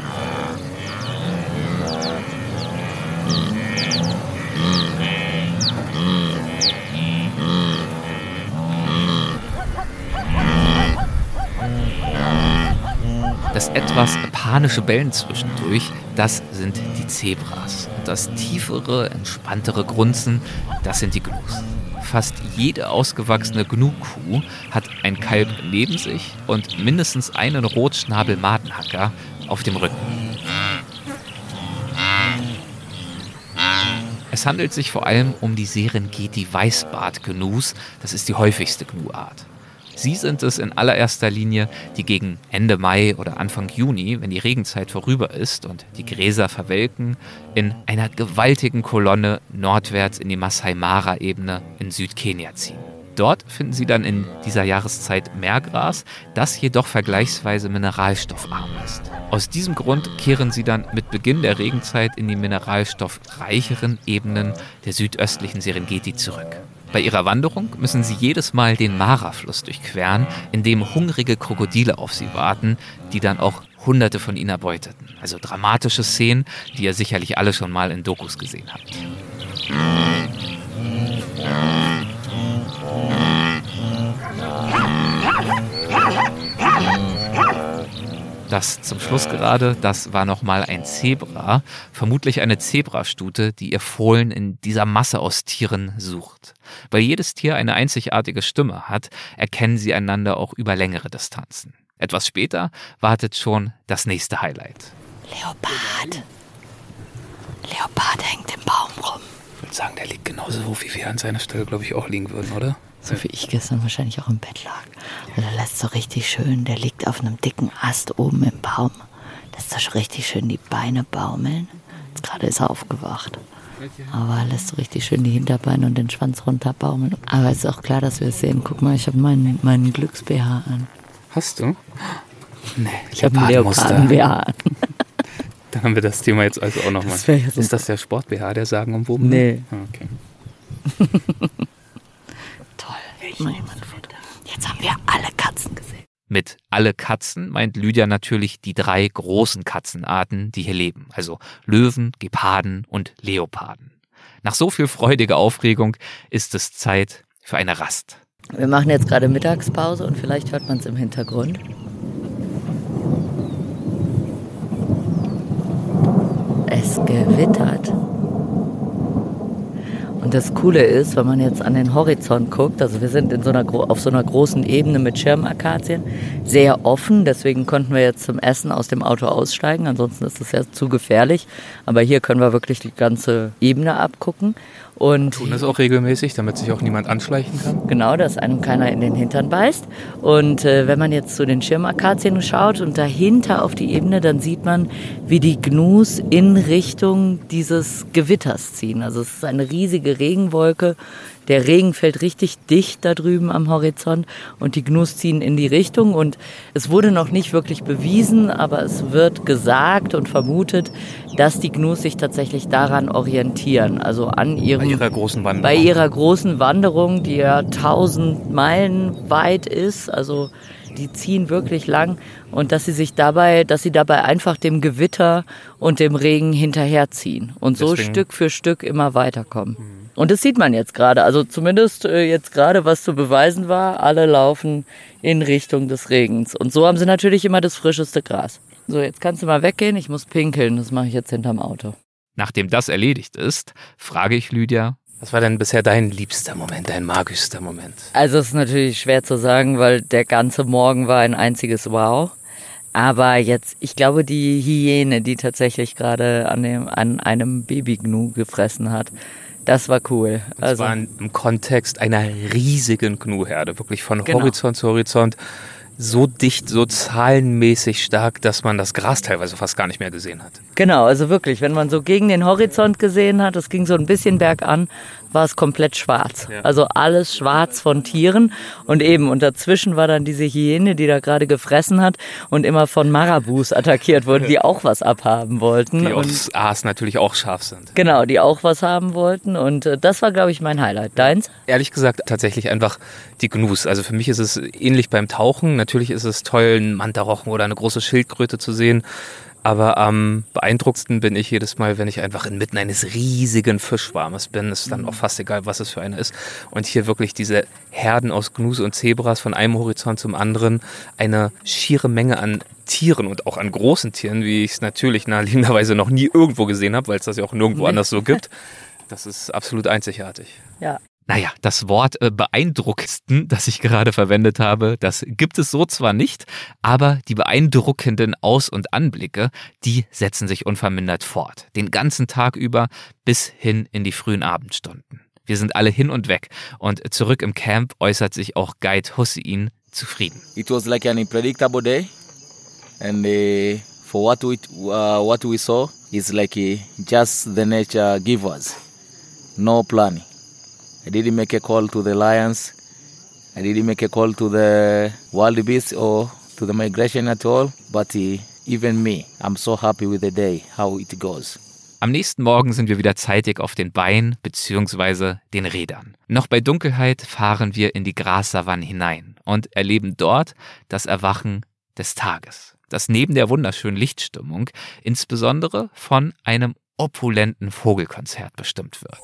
Das etwas panische Bellen zwischendurch, das sind die Zebras. Und das tiefere, entspanntere Grunzen, das sind die Gnus. Fast jede ausgewachsene Gnu-Kuh hat ein Kalb neben sich und mindestens einen Rotschnabel-Madenhacker auf dem Rücken. Es handelt sich vor allem um die Serengeti-Weißbart-Gnus, das ist die häufigste Gnu-Art. Sie sind es in allererster Linie, die gegen Ende Mai oder Anfang Juni, wenn die Regenzeit vorüber ist und die Gräser verwelken, in einer gewaltigen Kolonne nordwärts in die Masai Mara-Ebene in Südkenia ziehen. Dort finden sie dann in dieser Jahreszeit Meergras, das jedoch vergleichsweise mineralstoffarm ist. Aus diesem Grund kehren sie dann mit Beginn der Regenzeit in die mineralstoffreicheren Ebenen der südöstlichen Serengeti zurück. Bei ihrer Wanderung müssen sie jedes Mal den Mara-Fluss durchqueren, in dem hungrige Krokodile auf sie warten, die dann auch Hunderte von ihnen erbeuteten. Also dramatische Szenen, die ihr sicherlich alle schon mal in Dokus gesehen habt. Das zum Schluss gerade, das war nochmal ein Zebra, vermutlich eine Zebrastute, die ihr Fohlen in dieser Masse aus Tieren sucht. Weil jedes Tier eine einzigartige Stimme hat, erkennen sie einander auch über längere Distanzen. Etwas später wartet schon das nächste Highlight. Leopard. Leopard hängt im Baum rum. Ich würde sagen, der liegt genauso hoch, wie wir an seiner Stelle, glaube ich, auch liegen würden, oder? So wie ich gestern wahrscheinlich auch im Bett lag. Also der lässt so richtig schön, der liegt auf einem dicken Ast oben im Baum. Lässt so richtig schön die Beine baumeln. Jetzt gerade ist er aufgewacht. Aber er lässt so richtig schön die Hinterbeine und den Schwanz runterbaumeln. Aber es ist auch klar, dass wir es sehen. Guck mal, ich habe meinen, meinen Glücks-B H an. Hast du? Nee, ich habe einen Leoparden-B H an. Dann haben wir das Thema jetzt also auch nochmal. Ja ist das der Sport-B H, der sagenumwoben? Nee. Ah, okay. Toll. Jetzt haben wir alle Katzen gesehen. Mit alle Katzen meint Lydia natürlich die drei großen Katzenarten, die hier leben. Also Löwen, Geparden und Leoparden. Nach so viel freudiger Aufregung ist es Zeit für eine Rast. Wir machen jetzt gerade Mittagspause und vielleicht hört man es im Hintergrund. Es gewittert. Und das Coole ist, wenn man jetzt an den Horizont guckt, also wir sind in so einer, auf so einer großen Ebene mit Schirmakazien, sehr offen, deswegen konnten wir jetzt zum Essen aus dem Auto aussteigen, ansonsten ist es ja zu gefährlich, aber hier können wir wirklich die ganze Ebene abgucken. Und tun das auch regelmäßig, damit sich auch niemand anschleichen kann? Genau, dass einem keiner in den Hintern beißt. Und äh, wenn man jetzt zu den Schirmakazien schaut und dahinter auf die Ebene, dann sieht man, wie die Gnus in Richtung dieses Gewitters ziehen. Also es ist eine riesige Regenwolke. Der Regen fällt richtig dicht da drüben am Horizont und die Gnus ziehen in die Richtung. Und es wurde noch nicht wirklich bewiesen, aber es wird gesagt und vermutet, dass die Gnus sich tatsächlich daran orientieren. Also an ihrem, bei ihrer großen Wanderung. Bei ihrer großen Wanderung, die ja tausend Meilen weit ist. Also die ziehen wirklich lang und dass sie sich dabei, dass sie dabei einfach dem Gewitter und dem Regen hinterherziehen und so Deswegen. Stück für Stück immer weiterkommen. Mhm. Und das sieht man jetzt gerade, also zumindest äh, jetzt gerade, was zu beweisen war, alle laufen in Richtung des Regens. Und so haben sie natürlich immer das frischeste Gras. So, jetzt kannst du mal weggehen, ich muss pinkeln, das mache ich jetzt hinterm Auto. Nachdem das erledigt ist, frage ich Lydia, was war denn bisher dein liebster Moment, dein magischster Moment? Also es ist natürlich schwer zu sagen, weil der ganze Morgen war ein einziges Wow. Aber jetzt, ich glaube, die Hyäne, die tatsächlich gerade an, dem, an einem Babygnu gefressen hat, das war cool. Und also zwar im Kontext einer riesigen Gnuherde, wirklich von genau. Horizont zu Horizont. So dicht, so zahlenmäßig stark, dass man das Gras teilweise fast gar nicht mehr gesehen hat. Genau, also wirklich, wenn man so gegen den Horizont gesehen hat, es ging so ein bisschen bergan, war es komplett schwarz. Ja. Also alles schwarz von Tieren und eben, und dazwischen war dann diese Hyäne, die da gerade gefressen hat und immer von Marabus attackiert wurde, die auch was abhaben wollten. Die aufs Aas natürlich auch scharf sind. Genau, die auch was haben wollten und äh, das war, glaube ich, mein Highlight. Deins? Ehrlich gesagt, tatsächlich einfach die Gnus. Also für mich ist es ähnlich beim Tauchen. Natürlich ist es toll, einen Mantarochen oder eine große Schildkröte zu sehen. Aber am beeindruckendsten bin ich jedes Mal, wenn ich einfach inmitten eines riesigen Fischschwarmes bin. Es ist dann auch fast egal, was es für eine ist. Und hier wirklich diese Herden aus Gnus und Zebras von einem Horizont zum anderen. Eine schiere Menge an Tieren und auch an großen Tieren, wie ich es natürlich naheliegenderweise noch nie irgendwo gesehen habe, weil es das ja auch nirgendwo anders so gibt. Das ist absolut einzigartig. Ja. Naja, das Wort äh, beeindruckendsten, das ich gerade verwendet habe, das gibt es so zwar nicht, aber die beeindruckenden Aus- und Anblicke, die setzen sich unvermindert fort. Den ganzen Tag über bis hin in die frühen Abendstunden. Wir sind alle hin und weg und zurück im Camp äußert sich auch Guide Hussein zufrieden. It was like an unpredictable day and uh, for what we, uh, what we saw is like uh, just the nature give us, no planning. I didn't make a call to the lions. I didn't make a call to the wild beasts or to the migration at all. But uh, even me, I'm so happy with the day, how it goes. Am nächsten Morgen sind wir wieder zeitig auf den Beinen bzw. den Rädern. Noch bei Dunkelheit fahren wir in die Grassavannen hinein und erleben dort das Erwachen des Tages, das neben der wunderschönen Lichtstimmung insbesondere von einem opulenten Vogelkonzert bestimmt wird.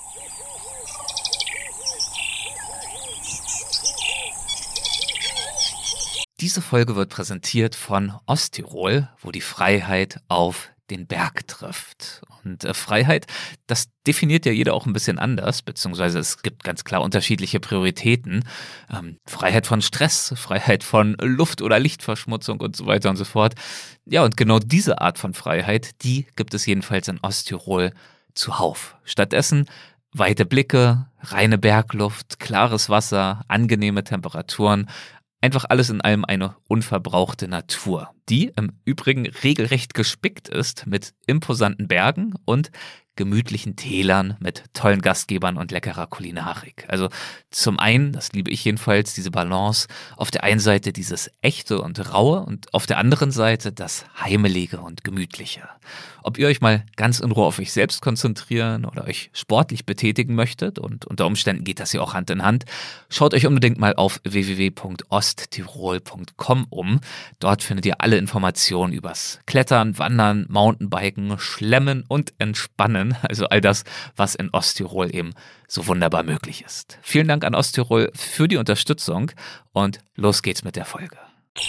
Diese Folge wird präsentiert von Osttirol, wo die Freiheit auf den Berg trifft. Und äh, Freiheit, das definiert ja jeder auch ein bisschen anders, beziehungsweise es gibt ganz klar unterschiedliche Prioritäten. Ähm, Freiheit von Stress, Freiheit von Luft- oder Lichtverschmutzung und so weiter und so fort. Ja, und genau diese Art von Freiheit, die gibt es jedenfalls in Osttirol zuhauf. Stattdessen weite Blicke, reine Bergluft, klares Wasser, angenehme Temperaturen. Einfach alles in allem eine unverbrauchte Natur, die im Übrigen regelrecht gespickt ist mit imposanten Bergen und gemütlichen Tälern mit tollen Gastgebern und leckerer Kulinarik. Also zum einen, das liebe ich jedenfalls, diese Balance, auf der einen Seite dieses Echte und Raue und auf der anderen Seite das Heimelige und Gemütliche. Ob ihr euch mal ganz in Ruhe auf euch selbst konzentrieren oder euch sportlich betätigen möchtet, und unter Umständen geht das ja auch Hand in Hand, schaut euch unbedingt mal auf w w w punkt osttirol punkt com um. Dort findet ihr alle Informationen übers Klettern, Wandern, Mountainbiken, Schlemmen und Entspannen. Also all das, was in Osttirol eben so wunderbar möglich ist. Vielen Dank an Osttirol für die Unterstützung und los geht's mit der Folge.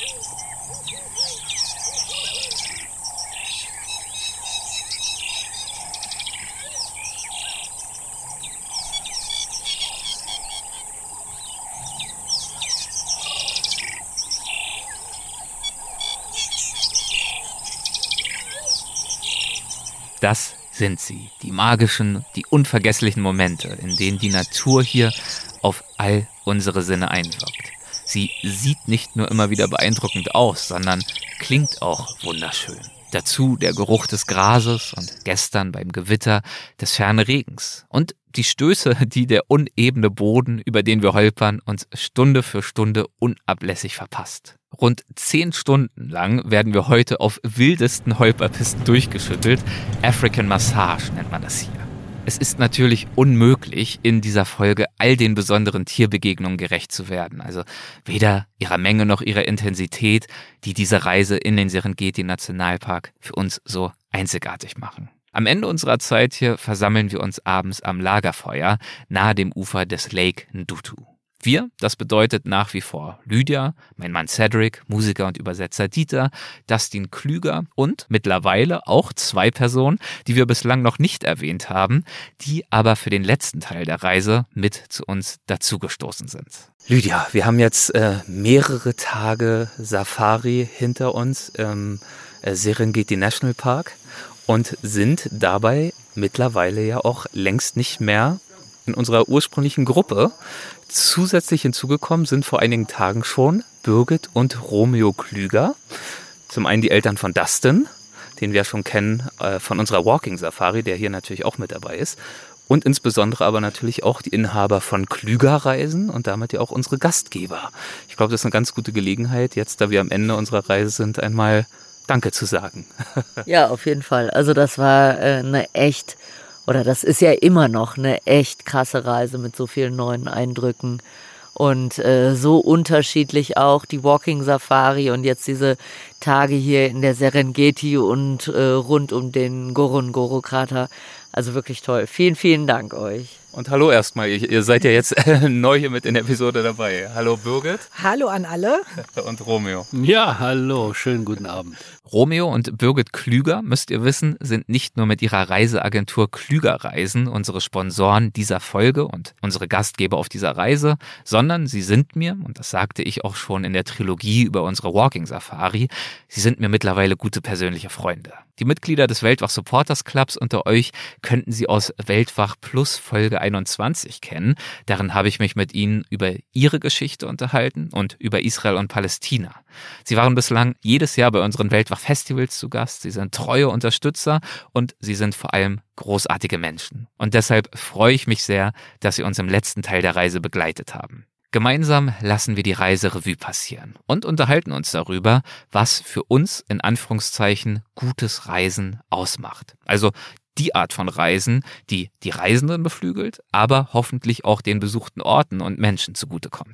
Das sind sie, die magischen, die unvergesslichen Momente, in denen die Natur hier auf all unsere Sinne einwirkt. Sie sieht nicht nur immer wieder beeindruckend aus, sondern klingt auch wunderschön. Dazu der Geruch des Grases und gestern beim Gewitter des fernen Regens. Und die Stöße, die der unebene Boden, über den wir holpern, uns Stunde für Stunde unablässig verpasst. Rund zehn Stunden lang werden wir heute auf wildesten Holperpisten durchgeschüttelt. African Massage nennt man das hier. Es ist natürlich unmöglich, in dieser Folge all den besonderen Tierbegegnungen gerecht zu werden. Also weder ihrer Menge noch ihrer Intensität, die diese Reise in den Serengeti-Nationalpark für uns so einzigartig machen. Am Ende unserer Zeit hier versammeln wir uns abends am Lagerfeuer nahe dem Ufer des Lake Ndutu. Wir, das bedeutet nach wie vor Lydia, mein Mann Cedric, Musiker und Übersetzer Dieter, Dustin Klüger und mittlerweile auch zwei Personen, die wir bislang noch nicht erwähnt haben, die aber für den letzten Teil der Reise mit zu uns dazugestoßen sind. Lydia, wir haben jetzt äh, mehrere Tage Safari hinter uns im äh, Serengeti National Park und sind dabei mittlerweile ja auch längst nicht mehr in unserer ursprünglichen Gruppe. Zusätzlich hinzugekommen sind vor einigen Tagen schon Birgit und Romeo Klüger. Zum einen die Eltern von Dustin, den wir schon kennen äh, von unserer Walking Safari, der hier natürlich auch mit dabei ist. Und insbesondere aber natürlich auch die Inhaber von Klüger Reisen und damit ja auch unsere Gastgeber. Ich glaube, das ist eine ganz gute Gelegenheit, jetzt, da wir am Ende unserer Reise sind, einmal Danke zu sagen. Ja, auf jeden Fall. Also das war äh, eine echt... Oder das ist ja immer noch eine echt krasse Reise mit so vielen neuen Eindrücken und äh, so unterschiedlich auch die Walking Safari und jetzt diese Tage hier in der Serengeti und äh, rund um den Ngorongoro-Krater. Also wirklich toll. Vielen, vielen Dank euch. Und hallo erstmal, ihr, ihr seid ja jetzt äh, neu hier mit in der Episode dabei. Hallo Birgit. Hallo an alle. Und Romeo. Ja, hallo, schönen guten Abend. Romeo und Birgit Klüger, müsst ihr wissen, sind nicht nur mit ihrer Reiseagentur Klüger Reisen unsere Sponsoren dieser Folge und unsere Gastgeber auf dieser Reise, sondern sie sind mir, und das sagte ich auch schon in der Trilogie über unsere Walking Safari, sie sind mir mittlerweile gute persönliche Freunde. Die Mitglieder des Weltwach Supporters Clubs unter euch könnten sie aus Weltwach Plus Folge einundzwanzig kennen. Darin habe ich mich mit ihnen über ihre Geschichte unterhalten und über Israel und Palästina. Sie waren bislang jedes Jahr bei unseren Weltwach-Festivals zu Gast. Sie sind treue Unterstützer und sie sind vor allem großartige Menschen. Und deshalb freue ich mich sehr, dass sie uns im letzten Teil der Reise begleitet haben. Gemeinsam lassen wir die Reise Revue passieren und unterhalten uns darüber, was für uns in Anführungszeichen gutes Reisen ausmacht. Also die Art von Reisen, die die Reisenden beflügelt, aber hoffentlich auch den besuchten Orten und Menschen zugutekommt.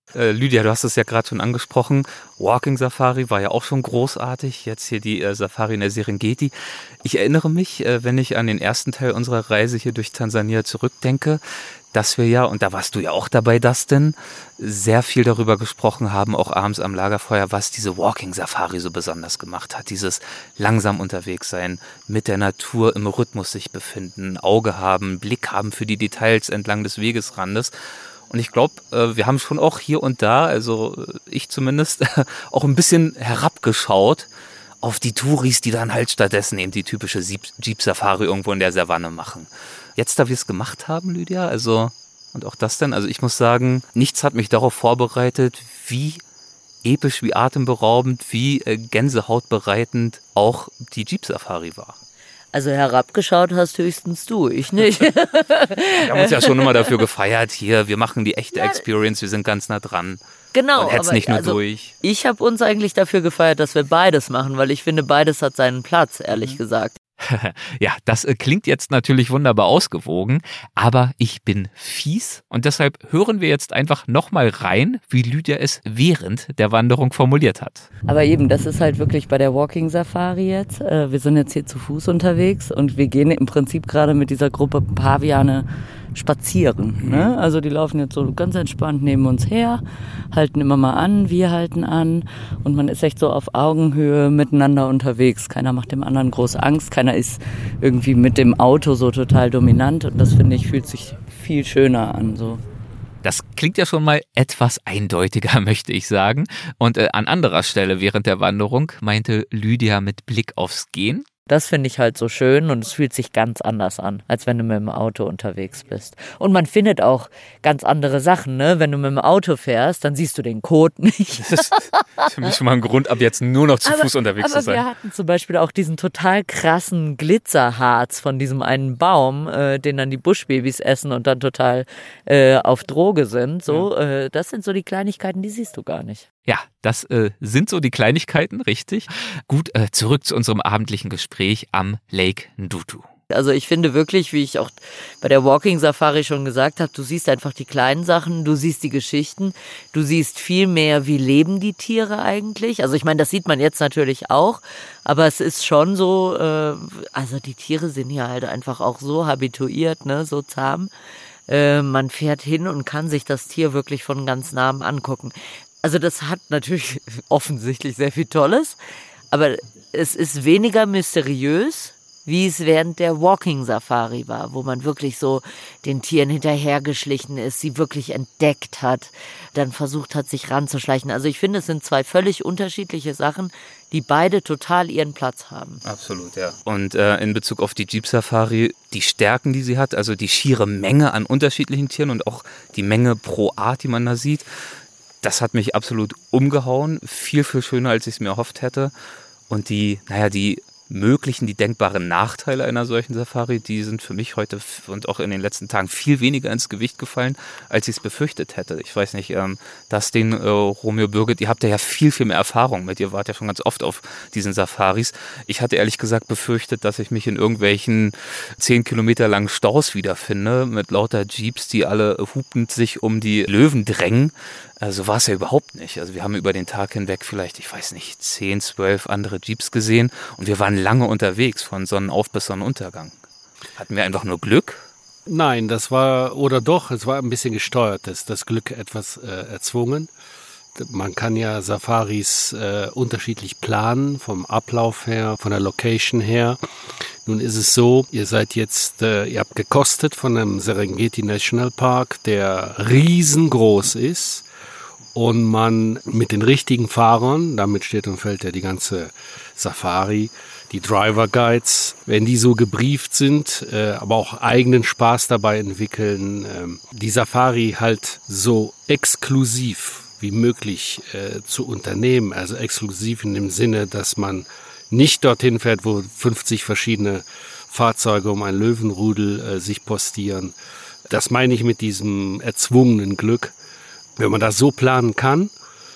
Äh, Lydia, du hast es ja gerade schon angesprochen. Walking Safari war ja auch schon großartig. Jetzt hier die äh, Safari in der Serengeti. Ich erinnere mich, äh, wenn ich an den ersten Teil unserer Reise hier durch Tansania zurückdenke, dass wir ja, und da warst du ja auch dabei, Dustin, sehr viel darüber gesprochen haben, auch abends am Lagerfeuer, was diese Walking Safari so besonders gemacht hat. Dieses langsam unterwegs sein, mit der Natur im Rhythmus sich befinden, Auge haben, Blick haben für die Details entlang des Wegesrandes. Und ich glaube, wir haben schon auch hier und da, also ich zumindest, auch ein bisschen herabgeschaut auf die Touris, die dann halt stattdessen eben die typische Jeep-Safari irgendwo in der Savanne machen. Jetzt, da wir es gemacht haben, Lydia, also, und auch das denn, also ich muss sagen, nichts hat mich darauf vorbereitet, wie episch, wie atemberaubend, wie äh, gänsehautbereitend auch die Jeep-Safari war. Also herabgeschaut hast höchstens du, ich nicht. Wir haben uns ja schon immer dafür gefeiert, hier, wir machen die echte Experience, wir sind ganz nah dran. Genau. Und hetzt nicht nur also, durch. Ich habe uns eigentlich dafür gefeiert, dass wir beides machen, weil ich finde, beides hat seinen Platz, ehrlich mhm. gesagt. Ja, das klingt jetzt natürlich wunderbar ausgewogen, aber ich bin fies und deshalb hören wir jetzt einfach nochmal rein, wie Lydia es während der Wanderung formuliert hat. Aber eben, das ist halt wirklich bei der Walking Safari jetzt. Wir sind jetzt hier zu Fuß unterwegs und wir gehen im Prinzip gerade mit dieser Gruppe Paviane spazieren. Ne? Also die laufen jetzt so ganz entspannt neben uns her, halten immer mal an, wir halten an und man ist echt so auf Augenhöhe miteinander unterwegs. Keiner macht dem anderen große Angst, keiner ist irgendwie mit dem Auto so total dominant und das, finde ich, fühlt sich viel schöner an. So. Das klingt ja schon mal etwas eindeutiger, möchte ich sagen. Und äh, an anderer Stelle während der Wanderung meinte Lydia mit Blick aufs Gehen: Das finde ich halt so schön und es fühlt sich ganz anders an, als wenn du mit dem Auto unterwegs bist. Und man findet auch ganz andere Sachen, ne? Wenn du mit dem Auto fährst, dann siehst du den Code nicht. Das ist für mich schon mal ein Grund, ab jetzt nur noch zu aber, Fuß unterwegs aber zu sein. Wir hatten zum Beispiel auch diesen total krassen Glitzerharz von diesem einen Baum, äh, den dann die Buschbabys essen und dann total äh, auf Droge sind. So, ja. äh, das sind so die Kleinigkeiten, die siehst du gar nicht. Ja, das äh, sind so die Kleinigkeiten, richtig. Gut, äh, zurück zu unserem abendlichen Gespräch am Lake Ndutu. Also ich finde wirklich, wie ich auch bei der Walking Safari schon gesagt habe, du siehst einfach die kleinen Sachen, du siehst die Geschichten, du siehst viel mehr, wie leben die Tiere eigentlich. Also ich meine, das sieht man jetzt natürlich auch, aber es ist schon so, äh, also die Tiere sind ja halt einfach auch so habituiert, ne, so zahm. Äh, man fährt hin und kann sich das Tier wirklich von ganz nahem angucken. Also das hat natürlich offensichtlich sehr viel Tolles, aber es ist weniger mysteriös, wie es während der Walking Safari war, wo man wirklich so den Tieren hinterhergeschlichen ist, sie wirklich entdeckt hat, dann versucht hat, sich ranzuschleichen. Also ich finde, es sind zwei völlig unterschiedliche Sachen, die beide total ihren Platz haben. Absolut, ja. Und äh, in Bezug auf die Jeep Safari, die Stärken, die sie hat, also die schiere Menge an unterschiedlichen Tieren und auch die Menge pro Art, die man da sieht, das hat mich absolut umgehauen. Viel, viel schöner, als ich es mir erhofft hätte. Und die, naja, die möglichen, die denkbaren Nachteile einer solchen Safari, die sind für mich heute und auch in den letzten Tagen viel weniger ins Gewicht gefallen, als ich es befürchtet hätte. Ich weiß nicht, ähm, Dustin, äh, Romeo, Birgit, ihr habt ja viel, viel mehr Erfahrung mit. Ihr wart ja schon ganz oft auf diesen Safaris. Ich hatte ehrlich gesagt befürchtet, dass ich mich in irgendwelchen zehn Kilometer langen Staus wiederfinde, mit lauter Jeeps, die alle hupend sich um die Löwen drängen. So war es ja überhaupt nicht. Also wir haben über den Tag hinweg vielleicht, ich weiß nicht, zehn, zwölf andere Jeeps gesehen und wir waren lange unterwegs von Sonnenauf bis Sonnenuntergang. Hatten wir einfach nur Glück? Nein, das war, oder doch, es war ein bisschen gesteuert, das, das Glück etwas äh, erzwungen. Man kann ja Safaris äh, unterschiedlich planen, vom Ablauf her, von der Location her. Nun ist es so, ihr seid jetzt, äh, ihr habt gekostet von einem Serengeti National Park, der riesengroß ist. Und man mit den richtigen Fahrern, damit steht und fällt ja die ganze Safari, die Driver Guides, wenn die so gebrieft sind, äh, aber auch eigenen Spaß dabei entwickeln, äh, die Safari halt so exklusiv wie möglich äh, zu unternehmen. Also exklusiv in dem Sinne, dass man nicht dorthin fährt, wo fünfzig verschiedene Fahrzeuge um ein Löwenrudel äh, sich postieren. Das meine ich mit diesem erzwungenen Glück. Wenn man das so planen kann,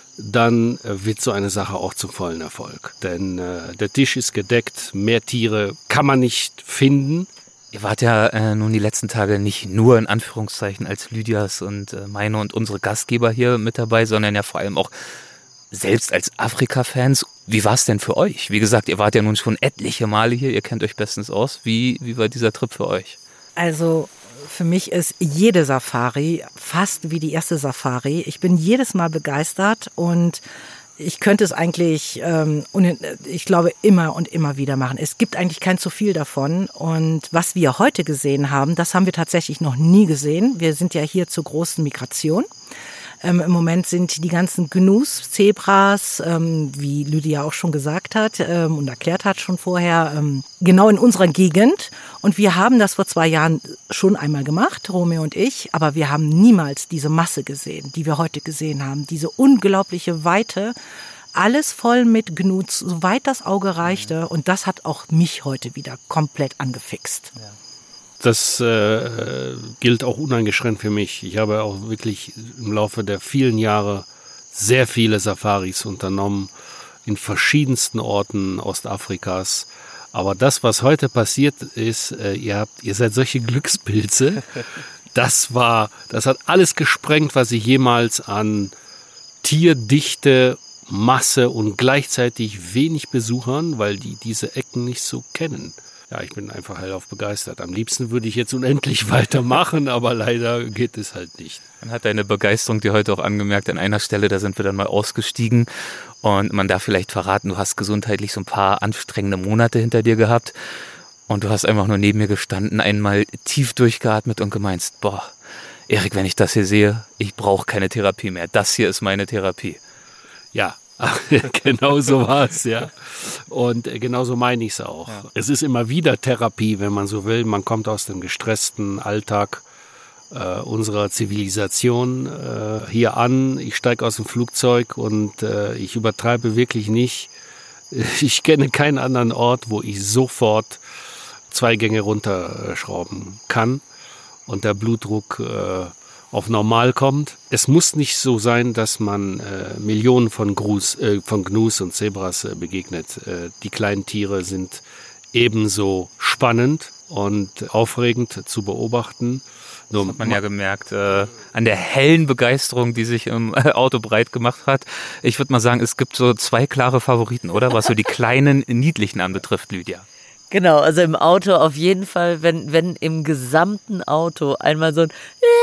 dann wird so eine Sache auch zum vollen Erfolg. Denn äh, der Tisch ist gedeckt, mehr Tiere kann man nicht finden. Ihr wart ja äh, nun die letzten Tage nicht nur in Anführungszeichen als Lydias und äh, meine und unsere Gastgeber hier mit dabei, sondern ja vor allem auch selbst als Afrika-Fans. Wie war es denn für euch? Wie gesagt, ihr wart ja nun schon etliche Male hier, ihr kennt euch bestens aus. Wie, wie war dieser Trip für euch? Also für mich ist jede Safari fast wie die erste Safari. Ich bin jedes Mal begeistert und ich könnte es eigentlich, ähm, ich glaube, immer und immer wieder machen. Es gibt eigentlich kein zu viel davon. Und was wir heute gesehen haben, das haben wir tatsächlich noch nie gesehen. Wir sind ja hier zur großen Migration. Ähm, Im Moment sind die ganzen Gnus, Zebras, ähm, wie Lydia auch schon gesagt hat ähm, und erklärt hat schon vorher, ähm, genau in unserer Gegend. Und wir haben das vor zwei Jahren schon einmal gemacht, Romeo und ich, aber wir haben niemals diese Masse gesehen, die wir heute gesehen haben. Diese unglaubliche Weite, alles voll mit Gnus, soweit das Auge reichte. Und das hat auch mich heute wieder komplett angefixt. Ja. Das äh, gilt auch uneingeschränkt für mich. Ich habe auch wirklich im Laufe der vielen Jahre sehr viele Safaris unternommen in verschiedensten Orten Ostafrikas. Aber das, was heute passiert ist, äh, ihr habt, ihr seid solche Glückspilze. Das war, das hat alles gesprengt, was ich jemals an Tierdichte, Masse und gleichzeitig wenig Besuchern, weil die diese Ecken nicht so kennen. Ja, ich bin einfach hellauf begeistert. Am liebsten würde ich jetzt unendlich weitermachen, aber leider geht es halt nicht. Man hat deine Begeisterung dir heute auch angemerkt. An einer Stelle, da sind wir dann mal ausgestiegen und man darf vielleicht verraten, du hast gesundheitlich so ein paar anstrengende Monate hinter dir gehabt und du hast einfach nur neben mir gestanden, einmal tief durchgeatmet und gemeinst, boah, Erik, wenn ich das hier sehe, ich brauche keine Therapie mehr. Das hier ist meine Therapie. Ja. Genau so war es, ja. Und genau so meine ich es auch. Ja. Es ist immer wieder Therapie, wenn man so will. Man kommt aus dem gestressten Alltag äh, unserer Zivilisation äh, hier an. Ich steige aus dem Flugzeug und äh, ich übertreibe wirklich nicht. Ich kenne keinen anderen Ort, wo ich sofort zwei Gänge runterschrauben kann und der Blutdruck äh, auf normal kommt. Es muss nicht so sein, dass man äh, Millionen von, Grus, äh, von Gnus und Zebras äh, begegnet. Äh, die kleinen Tiere sind ebenso spannend und aufregend zu beobachten. Das hat man ja gemerkt äh, an der hellen Begeisterung, die sich im äh, Auto breit gemacht hat. Ich würde mal sagen, es gibt so zwei klare Favoriten, oder? Was so die kleinen, niedlichen anbetrifft, Lydia. Genau, also im Auto auf jeden Fall, wenn, wenn im gesamten Auto einmal so ein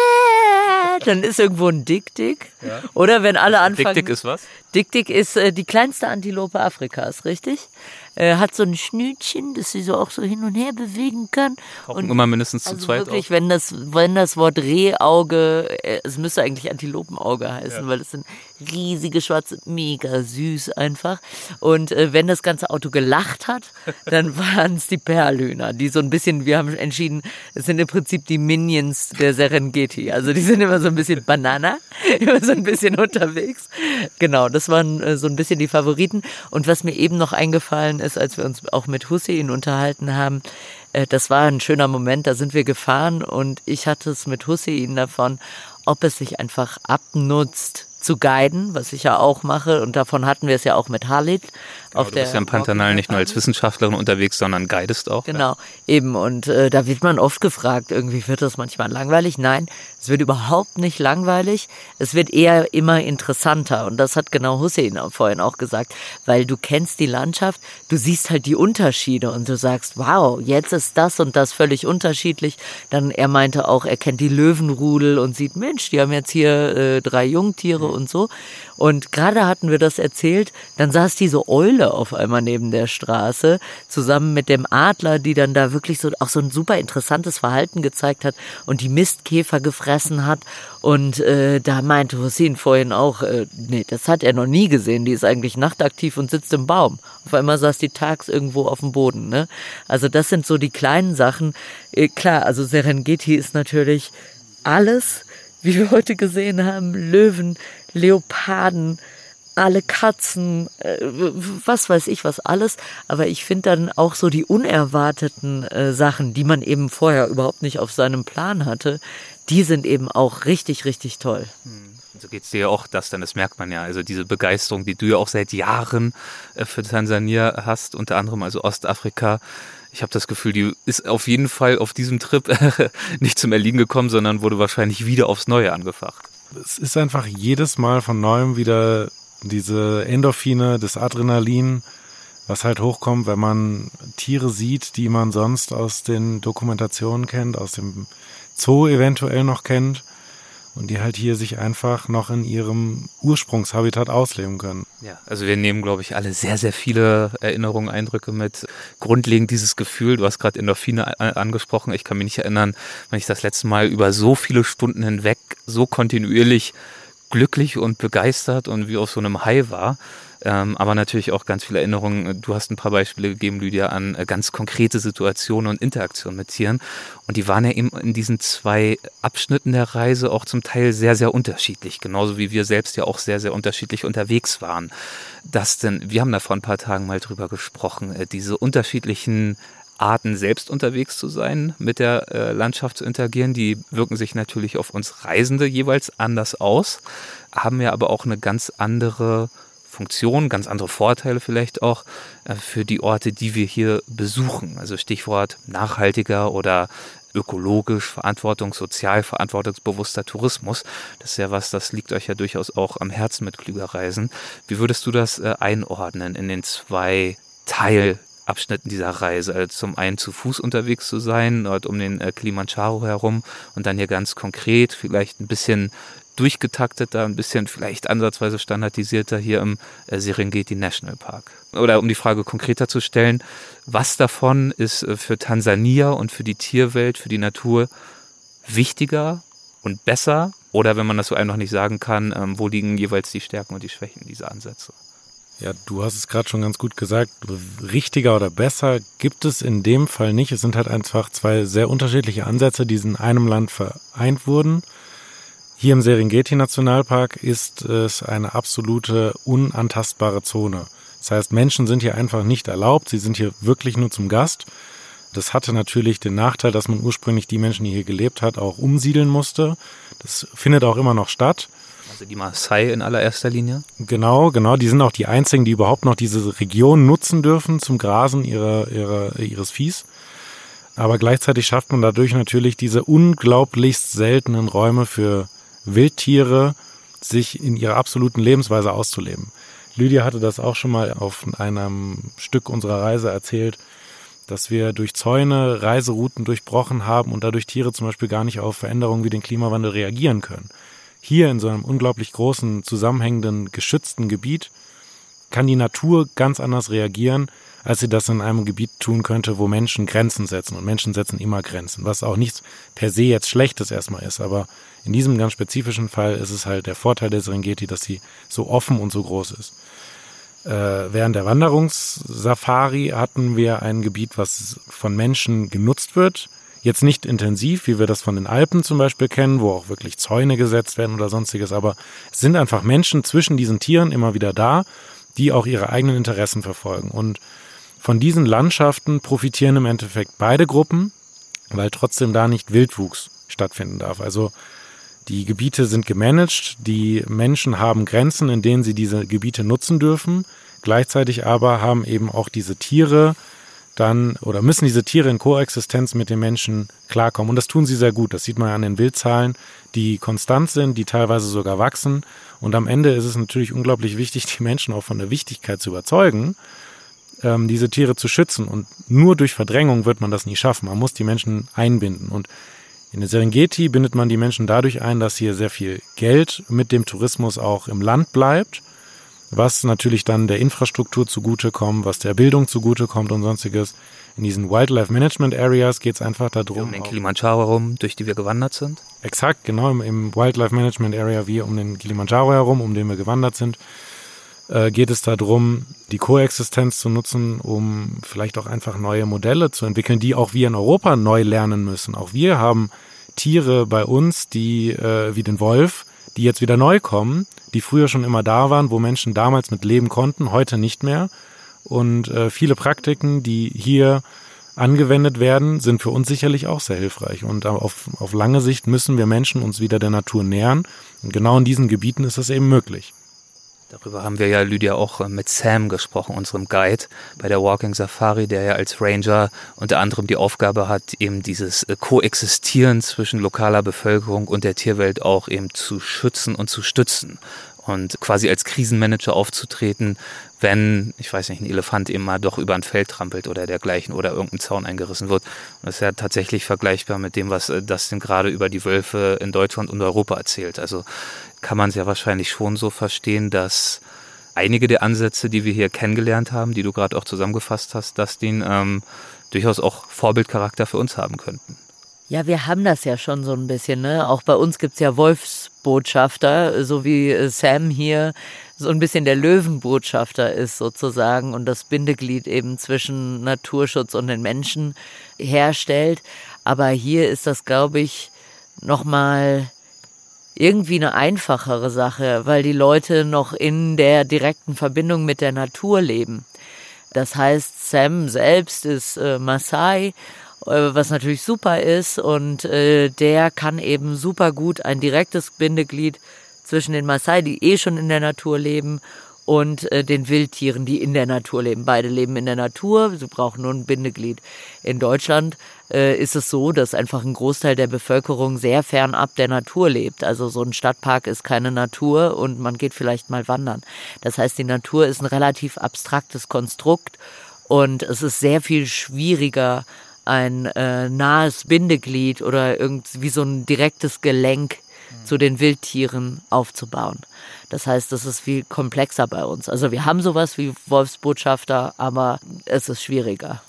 dann ist irgendwo ein Dick-Dick. Ja. Oder wenn alle anfangen... Dick-Dick ist was? Dick-Dick ist äh, die kleinste Antilope Afrikas, richtig? Äh, hat so ein Schnütchen, das sie so auch so hin und her bewegen kann. Tauchen und immer mindestens zu also zweit wirklich, auf. wenn das, wenn das Wort Rehauge, äh, es müsste eigentlich Antilopenauge heißen, ja. Weil es sind riesige schwarze, mega süß einfach. Und äh, wenn das ganze Auto gelacht hat, dann waren es die Perlhühner, die so ein bisschen, wir haben entschieden, es sind im Prinzip die Minions der Serengeti. Also die sind immer so ein bisschen Banana, immer so ein bisschen unterwegs. Genau, das waren äh, so ein bisschen die Favoriten. Und was mir eben noch eingefallen ist, als wir uns auch mit Hussein unterhalten haben, äh, das war ein schöner Moment, da sind wir gefahren und ich hatte es mit Hussein davon, ob es sich einfach abnutzt, zu guiden, was ich ja auch mache. Und davon hatten wir es ja auch mit Halid. Genau, auf du bist ja im Pantanal nicht nur als Wissenschaftlerin unterwegs, sondern guidest auch. Genau, ja. Eben. Und äh, da wird man oft gefragt, irgendwie wird das manchmal langweilig. Nein, es wird überhaupt nicht langweilig. Es wird eher immer interessanter. Und das hat genau Hussein vorhin auch gesagt. Weil du kennst die Landschaft, du siehst halt die Unterschiede und du sagst, wow, jetzt ist das und das völlig unterschiedlich. Dann er meinte auch, er kennt die Löwenrudel und sieht, Mensch, die haben jetzt hier äh, drei Jungtiere und so. Und gerade hatten wir das erzählt, dann saß diese Eule auf einmal neben der Straße, zusammen mit dem Adler, die dann da wirklich so auch so ein super interessantes Verhalten gezeigt hat und die Mistkäfer gefressen hat. Und äh, da meinte Hussein vorhin auch, äh, nee, das hat er noch nie gesehen, die ist eigentlich nachtaktiv und sitzt im Baum. Auf einmal saß die tags irgendwo auf dem Boden, ne? Also das sind so die kleinen Sachen. Äh, klar, also Serengeti ist natürlich alles, wie wir heute gesehen haben, Löwen, Leoparden, alle Katzen, äh, was weiß ich was alles. Aber ich finde dann auch so die unerwarteten äh, Sachen, die man eben vorher überhaupt nicht auf seinem Plan hatte, die sind eben auch richtig, richtig toll. So geht es dir ja auch, das dann, das merkt man ja. Also diese Begeisterung, die du ja auch seit Jahren äh, für Tansania hast, unter anderem also Ostafrika. Ich habe das Gefühl, die ist auf jeden Fall auf diesem Trip nicht zum Erliegen gekommen, sondern wurde wahrscheinlich wieder aufs Neue angefacht. Es ist einfach jedes Mal von Neuem wieder diese Endorphine, das Adrenalin, was halt hochkommt, wenn man Tiere sieht, die man sonst aus den Dokumentationen kennt, aus dem Zoo eventuell noch kennt und die halt hier sich einfach noch in ihrem Ursprungshabitat ausleben können. Ja, also wir nehmen, glaube ich, alle sehr, sehr viele Erinnerungen, Eindrücke mit. Grundlegend dieses Gefühl, du hast gerade Endorphine angesprochen, ich kann mich nicht erinnern, wenn ich das letzte Mal über so viele Stunden hinweg so kontinuierlich glücklich und begeistert und wie auf so einem High war. Ähm, aber natürlich auch ganz viele Erinnerungen. Du hast ein paar Beispiele gegeben, Lydia, an äh, ganz konkrete Situationen und Interaktionen mit Tieren. Und die waren ja eben in diesen zwei Abschnitten der Reise auch zum Teil sehr, sehr unterschiedlich. Genauso wie wir selbst ja auch sehr, sehr unterschiedlich unterwegs waren. Das denn, wir haben da vor ein paar Tagen mal drüber gesprochen, äh, diese unterschiedlichen Arten, selbst unterwegs zu sein, mit der äh, Landschaft zu interagieren, die wirken sich natürlich auf uns Reisende jeweils anders aus, haben ja aber auch eine ganz andere Funktion, ganz andere Vorteile vielleicht auch äh, für die Orte, die wir hier besuchen. Also Stichwort nachhaltiger oder ökologisch, verantwortungs-, sozial verantwortungsbewusster Tourismus. Das ist ja was, das liegt euch ja durchaus auch am Herzen mit Klügerreisen. Wie würdest du das äh, einordnen in den zwei Teilabschnitten dieser Reise? Also zum einen zu Fuß unterwegs zu sein, dort um den äh, Kilimanjaro herum und dann hier ganz konkret vielleicht ein bisschen durchgetakteter, ein bisschen vielleicht ansatzweise standardisierter hier im äh, Serengeti National Park. Oder um die Frage konkreter zu stellen, was davon ist äh, für Tansania und für die Tierwelt, für die Natur wichtiger und besser? Oder wenn man das so einfach nicht sagen kann, ähm, wo liegen jeweils die Stärken und die Schwächen dieser Ansätze? Ja, du hast es gerade schon ganz gut gesagt, richtiger oder besser gibt es in dem Fall nicht. Es sind halt einfach zwei sehr unterschiedliche Ansätze, die in einem Land vereint wurden. Hier im Serengeti-Nationalpark ist es eine absolute unantastbare Zone. Das heißt, Menschen sind hier einfach nicht erlaubt, sie sind hier wirklich nur zum Gast. Das hatte natürlich den Nachteil, dass man ursprünglich die Menschen, die hier gelebt hat, auch umsiedeln musste. Das findet auch immer noch statt. Also die Maasai in allererster Linie? Genau, genau. Die sind auch die einzigen, die überhaupt noch diese Region nutzen dürfen zum Grasen ihrer, ihrer, ihres Viehs. Aber gleichzeitig schafft man dadurch natürlich diese unglaublichst seltenen Räume für Wildtiere, sich in ihrer absoluten Lebensweise auszuleben. Lydia hatte das auch schon mal auf einem Stück unserer Reise erzählt, dass wir durch Zäune Reiserouten durchbrochen haben und dadurch Tiere zum Beispiel gar nicht auf Veränderungen wie den Klimawandel reagieren können. Hier in so einem unglaublich großen, zusammenhängenden, geschützten Gebiet kann die Natur ganz anders reagieren, als sie das in einem Gebiet tun könnte, wo Menschen Grenzen setzen. Und Menschen setzen immer Grenzen, was auch nichts per se jetzt Schlechtes erstmal ist. Aber in diesem ganz spezifischen Fall ist es halt der Vorteil der Serengeti, dass sie so offen und so groß ist. Äh, während der Wanderungssafari hatten wir ein Gebiet, was von Menschen genutzt wird. Jetzt nicht intensiv, wie wir das von den Alpen zum Beispiel kennen, wo auch wirklich Zäune gesetzt werden oder sonstiges. Aber es sind einfach Menschen zwischen diesen Tieren immer wieder da, die auch ihre eigenen Interessen verfolgen. Und von diesen Landschaften profitieren im Endeffekt beide Gruppen, weil trotzdem da nicht Wildwuchs stattfinden darf. Also die Gebiete sind gemanagt, die Menschen haben Grenzen, in denen sie diese Gebiete nutzen dürfen. Gleichzeitig aber haben eben auch diese Tiere dann oder müssen diese Tiere in Koexistenz mit den Menschen klarkommen. Und das tun sie sehr gut. Das sieht man an den Wildzahlen, die konstant sind, die teilweise sogar wachsen. Und am Ende ist es natürlich unglaublich wichtig, die Menschen auch von der Wichtigkeit zu überzeugen, ähm, diese Tiere zu schützen. Und nur durch Verdrängung wird man das nie schaffen. Man muss die Menschen einbinden. Und in der Serengeti bindet man die Menschen dadurch ein, dass hier sehr viel Geld mit dem Tourismus auch im Land bleibt, was natürlich dann der Infrastruktur zugutekommt, was der Bildung zugutekommt und sonstiges. In diesen Wildlife Management Areas geht es einfach darum. Um den Kilimanjaro herum, durch die wir gewandert sind? Exakt, genau. Im, im Wildlife Management Area, wie um den Kilimanjaro herum, um den wir gewandert sind, äh, geht es darum, die Koexistenz zu nutzen, um vielleicht auch einfach neue Modelle zu entwickeln, die auch wir in Europa neu lernen müssen. Auch wir haben Tiere bei uns, die äh, wie den Wolf, die jetzt wieder neu kommen, die früher schon immer da waren, wo Menschen damals mit leben konnten, heute nicht mehr. Und äh, viele Praktiken, die hier angewendet werden, sind für uns sicherlich auch sehr hilfreich. Und auf, auf lange Sicht müssen wir Menschen uns wieder der Natur nähern. Und genau in diesen Gebieten ist das eben möglich. Darüber haben wir ja, Lydia, auch mit Sam gesprochen, unserem Guide bei der Walking Safari, der ja als Ranger unter anderem die Aufgabe hat, eben dieses Koexistieren zwischen lokaler Bevölkerung und der Tierwelt auch eben zu schützen und zu stützen. Und quasi als Krisenmanager aufzutreten, wenn, ich weiß nicht, ein Elefant eben mal doch über ein Feld trampelt oder dergleichen oder irgendein Zaun eingerissen wird. Und das ist ja tatsächlich vergleichbar mit dem, was Dustin gerade über die Wölfe in Deutschland und Europa erzählt. Also kann man es ja wahrscheinlich schon so verstehen, dass einige der Ansätze, die wir hier kennengelernt haben, die du gerade auch zusammengefasst hast, Dustin, ähm, durchaus auch Vorbildcharakter für uns haben könnten. Ja, wir haben das ja schon so ein bisschen, ne? Auch bei uns gibt's ja Wolfsbotschafter, so wie Sam hier so ein bisschen der Löwenbotschafter ist sozusagen und das Bindeglied eben zwischen Naturschutz und den Menschen herstellt. Aber hier ist das, glaube ich, nochmal irgendwie eine einfachere Sache, weil die Leute noch in der direkten Verbindung mit der Natur leben. Das heißt, Sam selbst ist äh, Maasai, was natürlich super ist und äh, der kann eben super gut ein direktes Bindeglied zwischen den Maasai, die eh schon in der Natur leben, und äh, den Wildtieren, die in der Natur leben. Beide leben in der Natur, sie brauchen nur ein Bindeglied. In Deutschland äh, ist es so, dass einfach ein Großteil der Bevölkerung sehr fernab der Natur lebt. Also so ein Stadtpark ist keine Natur und man geht vielleicht mal wandern. Das heißt, die Natur ist ein relativ abstraktes Konstrukt und es ist sehr viel schwieriger, ein äh, nahes Bindeglied oder irgendwie so ein direktes Gelenk mhm. zu den Wildtieren aufzubauen. Das heißt, das ist viel komplexer bei uns. Also wir haben sowas wie Wolfsbotschafter, aber es ist schwieriger.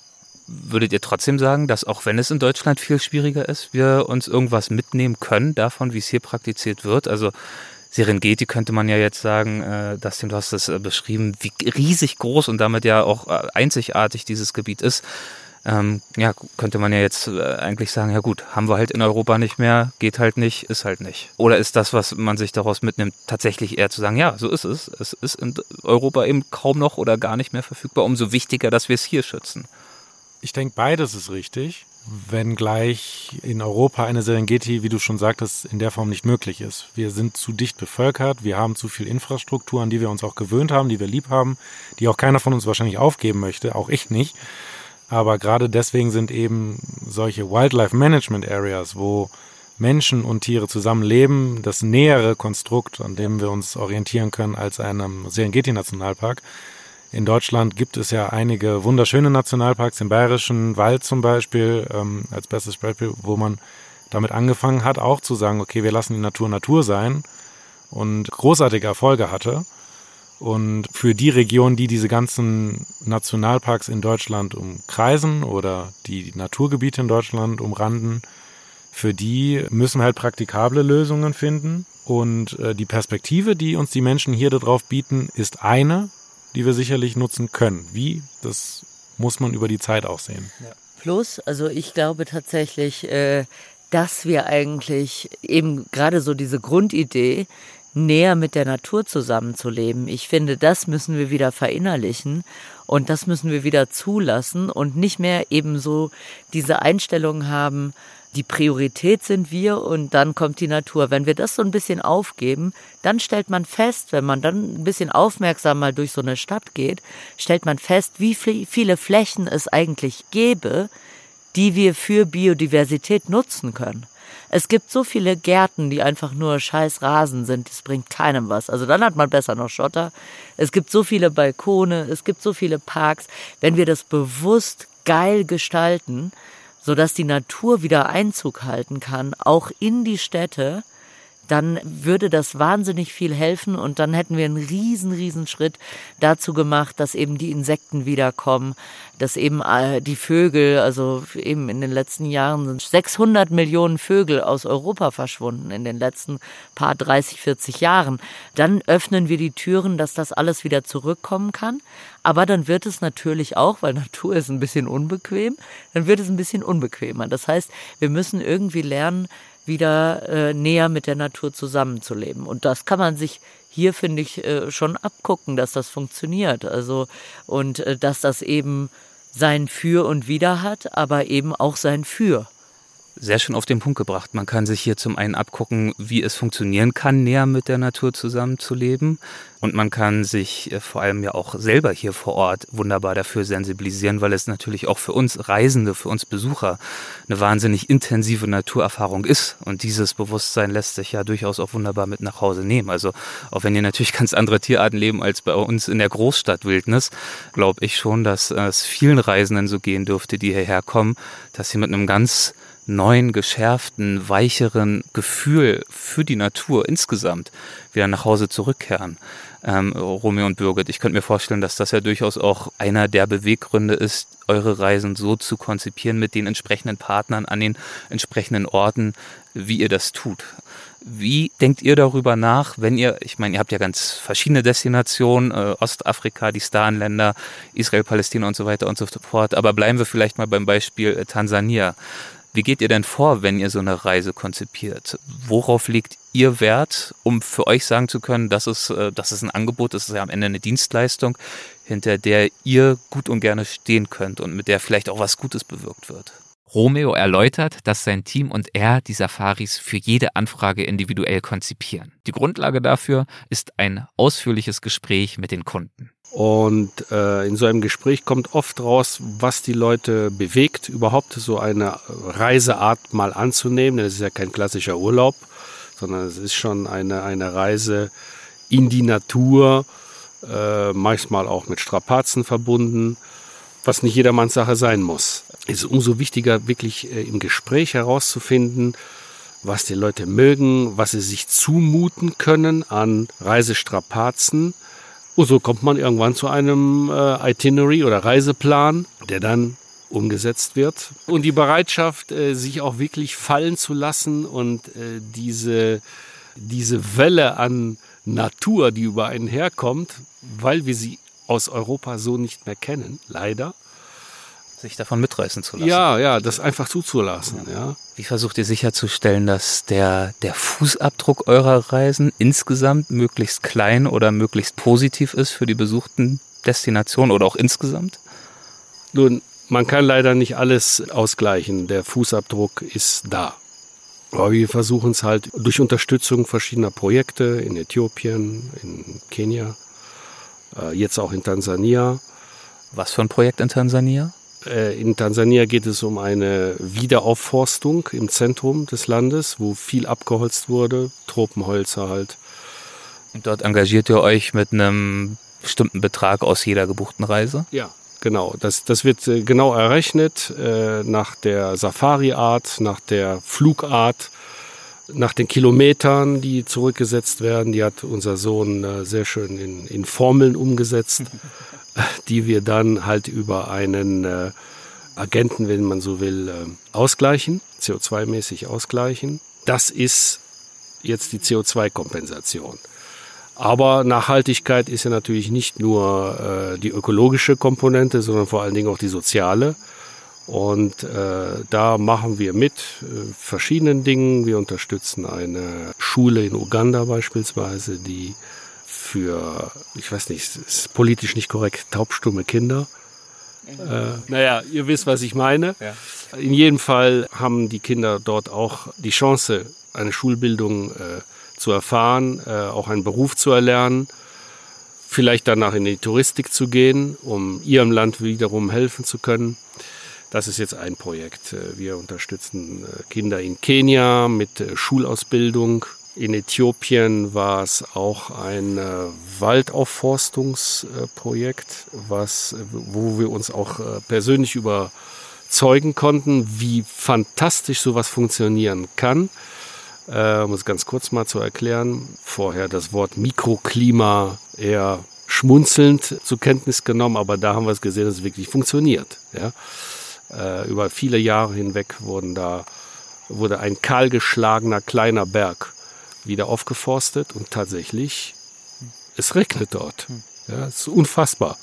Würdet ihr trotzdem sagen, dass auch wenn es in Deutschland viel schwieriger ist, wir uns irgendwas mitnehmen können davon, wie es hier praktiziert wird? Also Serengeti könnte man ja jetzt sagen, äh, Dustin, du hast das äh, beschrieben, wie riesig groß und damit ja auch äh, einzigartig dieses Gebiet ist. Ähm, ja, könnte man ja jetzt äh, eigentlich sagen, ja gut, haben wir halt in Europa nicht mehr, geht halt nicht, ist halt nicht. Oder ist das, was man sich daraus mitnimmt, tatsächlich eher zu sagen, ja, so ist es. Es ist in Europa eben kaum noch oder gar nicht mehr verfügbar, umso wichtiger, dass wir es hier schützen. Ich denke, beides ist richtig, wenngleich in Europa eine Serengeti, wie du schon sagtest, in der Form nicht möglich ist. Wir sind zu dicht bevölkert, wir haben zu viel Infrastruktur, an die wir uns auch gewöhnt haben, die wir lieb haben, die auch keiner von uns wahrscheinlich aufgeben möchte, auch ich nicht. Aber gerade deswegen sind eben solche Wildlife Management Areas, wo Menschen und Tiere zusammenleben, das nähere Konstrukt, an dem wir uns orientieren können als einem Serengeti-Nationalpark. In Deutschland gibt es ja einige wunderschöne Nationalparks, im Bayerischen Wald zum Beispiel, ähm, als bestes Beispiel, wo man damit angefangen hat, auch zu sagen, okay, wir lassen die Natur Natur sein und großartige Erfolge hatte. Und für die Regionen, die diese ganzen Nationalparks in Deutschland umkreisen oder die Naturgebiete in Deutschland umranden, für die müssen wir halt praktikable Lösungen finden. Und äh, die Perspektive, die uns die Menschen hier darauf bieten, ist eine, die wir sicherlich nutzen können. Wie? Das muss man über die Zeit auch sehen. Ja. Plus, also ich glaube tatsächlich, äh, dass wir eigentlich eben gerade so diese Grundidee, näher mit der Natur zusammenzuleben. Ich finde, das müssen wir wieder verinnerlichen und das müssen wir wieder zulassen und nicht mehr eben so diese Einstellung haben, die Priorität sind wir und dann kommt die Natur. Wenn wir das so ein bisschen aufgeben, dann stellt man fest, wenn man dann ein bisschen aufmerksam mal durch so eine Stadt geht, stellt man fest, wie viele Flächen es eigentlich gäbe, die wir für Biodiversität nutzen können. Es gibt so viele Gärten, die einfach nur scheiß Rasen sind, das bringt keinem was. Also dann hat man besser noch Schotter. Es gibt so viele Balkone, es gibt so viele Parks. Wenn wir das bewusst geil gestalten, sodass die Natur wieder Einzug halten kann, auch in die Städte, dann würde das wahnsinnig viel helfen und dann hätten wir einen riesen, riesen Schritt dazu gemacht, dass eben die Insekten wiederkommen, dass eben die Vögel, also eben in den letzten Jahren sind sechshundert Millionen Vögel aus Europa verschwunden in den letzten paar dreißig, vierzig Jahren. Dann öffnen wir die Türen, dass das alles wieder zurückkommen kann. Aber dann wird es natürlich auch, weil Natur ist ein bisschen unbequem, dann wird es ein bisschen unbequemer. Das heißt, wir müssen irgendwie lernen, wieder äh, näher mit der Natur zusammenzuleben. Und das kann man sich hier, finde ich, äh, schon abgucken, dass das funktioniert. Also und äh, dass das eben sein Für und Wider hat, aber eben auch sein Für. Sehr schön auf den Punkt gebracht. Man kann sich hier zum einen abgucken, wie es funktionieren kann, näher mit der Natur zusammenzuleben. Und man kann sich vor allem ja auch selber hier vor Ort wunderbar dafür sensibilisieren, weil es natürlich auch für uns Reisende, für uns Besucher eine wahnsinnig intensive Naturerfahrung ist. Und dieses Bewusstsein lässt sich ja durchaus auch wunderbar mit nach Hause nehmen. Also auch wenn hier natürlich ganz andere Tierarten leben als bei uns in der Großstadtwildnis, glaube ich schon, dass es vielen Reisenden so gehen dürfte, die hierher kommen, dass sie mit einem ganz neuen, geschärften, weicheren Gefühl für die Natur insgesamt wieder nach Hause zurückkehren. Ähm, Romeo und Birgit, ich könnte mir vorstellen, dass das ja durchaus auch einer der Beweggründe ist, eure Reisen so zu konzipieren mit den entsprechenden Partnern an den entsprechenden Orten, wie ihr das tut. Wie denkt ihr darüber nach, wenn ihr, ich meine, ihr habt ja ganz verschiedene Destinationen, äh, Ostafrika, die Starnländer, Israel, Palästina und so weiter und so fort, aber bleiben wir vielleicht mal beim Beispiel äh, Tansania. Wie geht ihr denn vor, wenn ihr so eine Reise konzipiert? Worauf legt ihr Wert, um für euch sagen zu können, das ist, das ist ein Angebot, das ist ja am Ende eine Dienstleistung, hinter der ihr gut und gerne stehen könnt und mit der vielleicht auch was Gutes bewirkt wird? Romeo erläutert, dass sein Team und er die Safaris für jede Anfrage individuell konzipieren. Die Grundlage dafür ist ein ausführliches Gespräch mit den Kunden. Und äh, in so einem Gespräch kommt oft raus, was die Leute bewegt, überhaupt so eine Reiseart mal anzunehmen. Das ist ja kein klassischer Urlaub, sondern es ist schon eine, eine Reise in die Natur, äh, manchmal auch mit Strapazen verbunden, was nicht jedermanns Sache sein muss. Es ist umso wichtiger, wirklich äh, im Gespräch herauszufinden, was die Leute mögen, was sie sich zumuten können an Reisestrapazen. Und so kommt man irgendwann zu einem äh, Itinerary oder Reiseplan, der dann umgesetzt wird. Und die Bereitschaft, äh, sich auch wirklich fallen zu lassen und äh, diese, diese Welle an Natur, die über einen herkommt, weil wir sie aus Europa so nicht mehr kennen, leider. Sich davon mitreißen zu lassen. Ja, ja, das einfach zuzulassen, ja. ja. Wie versucht ihr sicherzustellen, dass der, der Fußabdruck eurer Reisen insgesamt möglichst klein oder möglichst positiv ist für die besuchten Destinationen oder auch insgesamt? Nun, man kann leider nicht alles ausgleichen. Der Fußabdruck ist da. Aber wir versuchen es halt durch Unterstützung verschiedener Projekte in Äthiopien, in Kenia, jetzt auch in Tansania. Was für ein Projekt in Tansania? In Tansania geht es um eine Wiederaufforstung im Zentrum des Landes, wo viel abgeholzt wurde, Tropenhölzer halt. Und dort engagiert ihr euch mit einem bestimmten Betrag aus jeder gebuchten Reise? Ja, genau. Das, das wird genau errechnet äh, nach der Safari-Art, nach der Flugart, nach den Kilometern, die zurückgesetzt werden. Die hat unser Sohn äh, sehr schön in, in Formeln umgesetzt. Die wir dann halt über einen äh, Agenten, wenn man so will, äh, ausgleichen, C O zwei mäßig ausgleichen. Das ist jetzt die C O zwei Kompensation. Aber Nachhaltigkeit ist ja natürlich nicht nur äh, die ökologische Komponente, sondern vor allen Dingen auch die soziale. Und äh, da machen wir mit äh, verschiedenen Dingen. Wir unterstützen eine Schule in Uganda beispielsweise, die für, ich weiß nicht, ist politisch nicht korrekt, taubstumme Kinder. Äh, naja, ihr wisst, was ich meine. Ja. In jedem Fall haben die Kinder dort auch die Chance, eine Schulbildung äh, zu erfahren, äh, auch einen Beruf zu erlernen, vielleicht danach in die Touristik zu gehen, um ihrem Land wiederum helfen zu können. Das ist jetzt ein Projekt. Wir unterstützen Kinder in Kenia mit Schulausbildung. In Äthiopien war es auch ein äh, Waldaufforstungsprojekt, was, wo wir uns auch äh, persönlich überzeugen konnten, wie fantastisch sowas funktionieren kann. Äh, um es ganz kurz mal zu erklären, vorher das Wort Mikroklima eher schmunzelnd zur Kenntnis genommen, aber da haben wir es gesehen, dass es wirklich funktioniert. Ja? Äh, über viele Jahre hinweg wurden da, wurde ein kahlgeschlagener kleiner Berg wieder aufgeforstet und tatsächlich, es regnet dort. Ja, es ist unfassbar.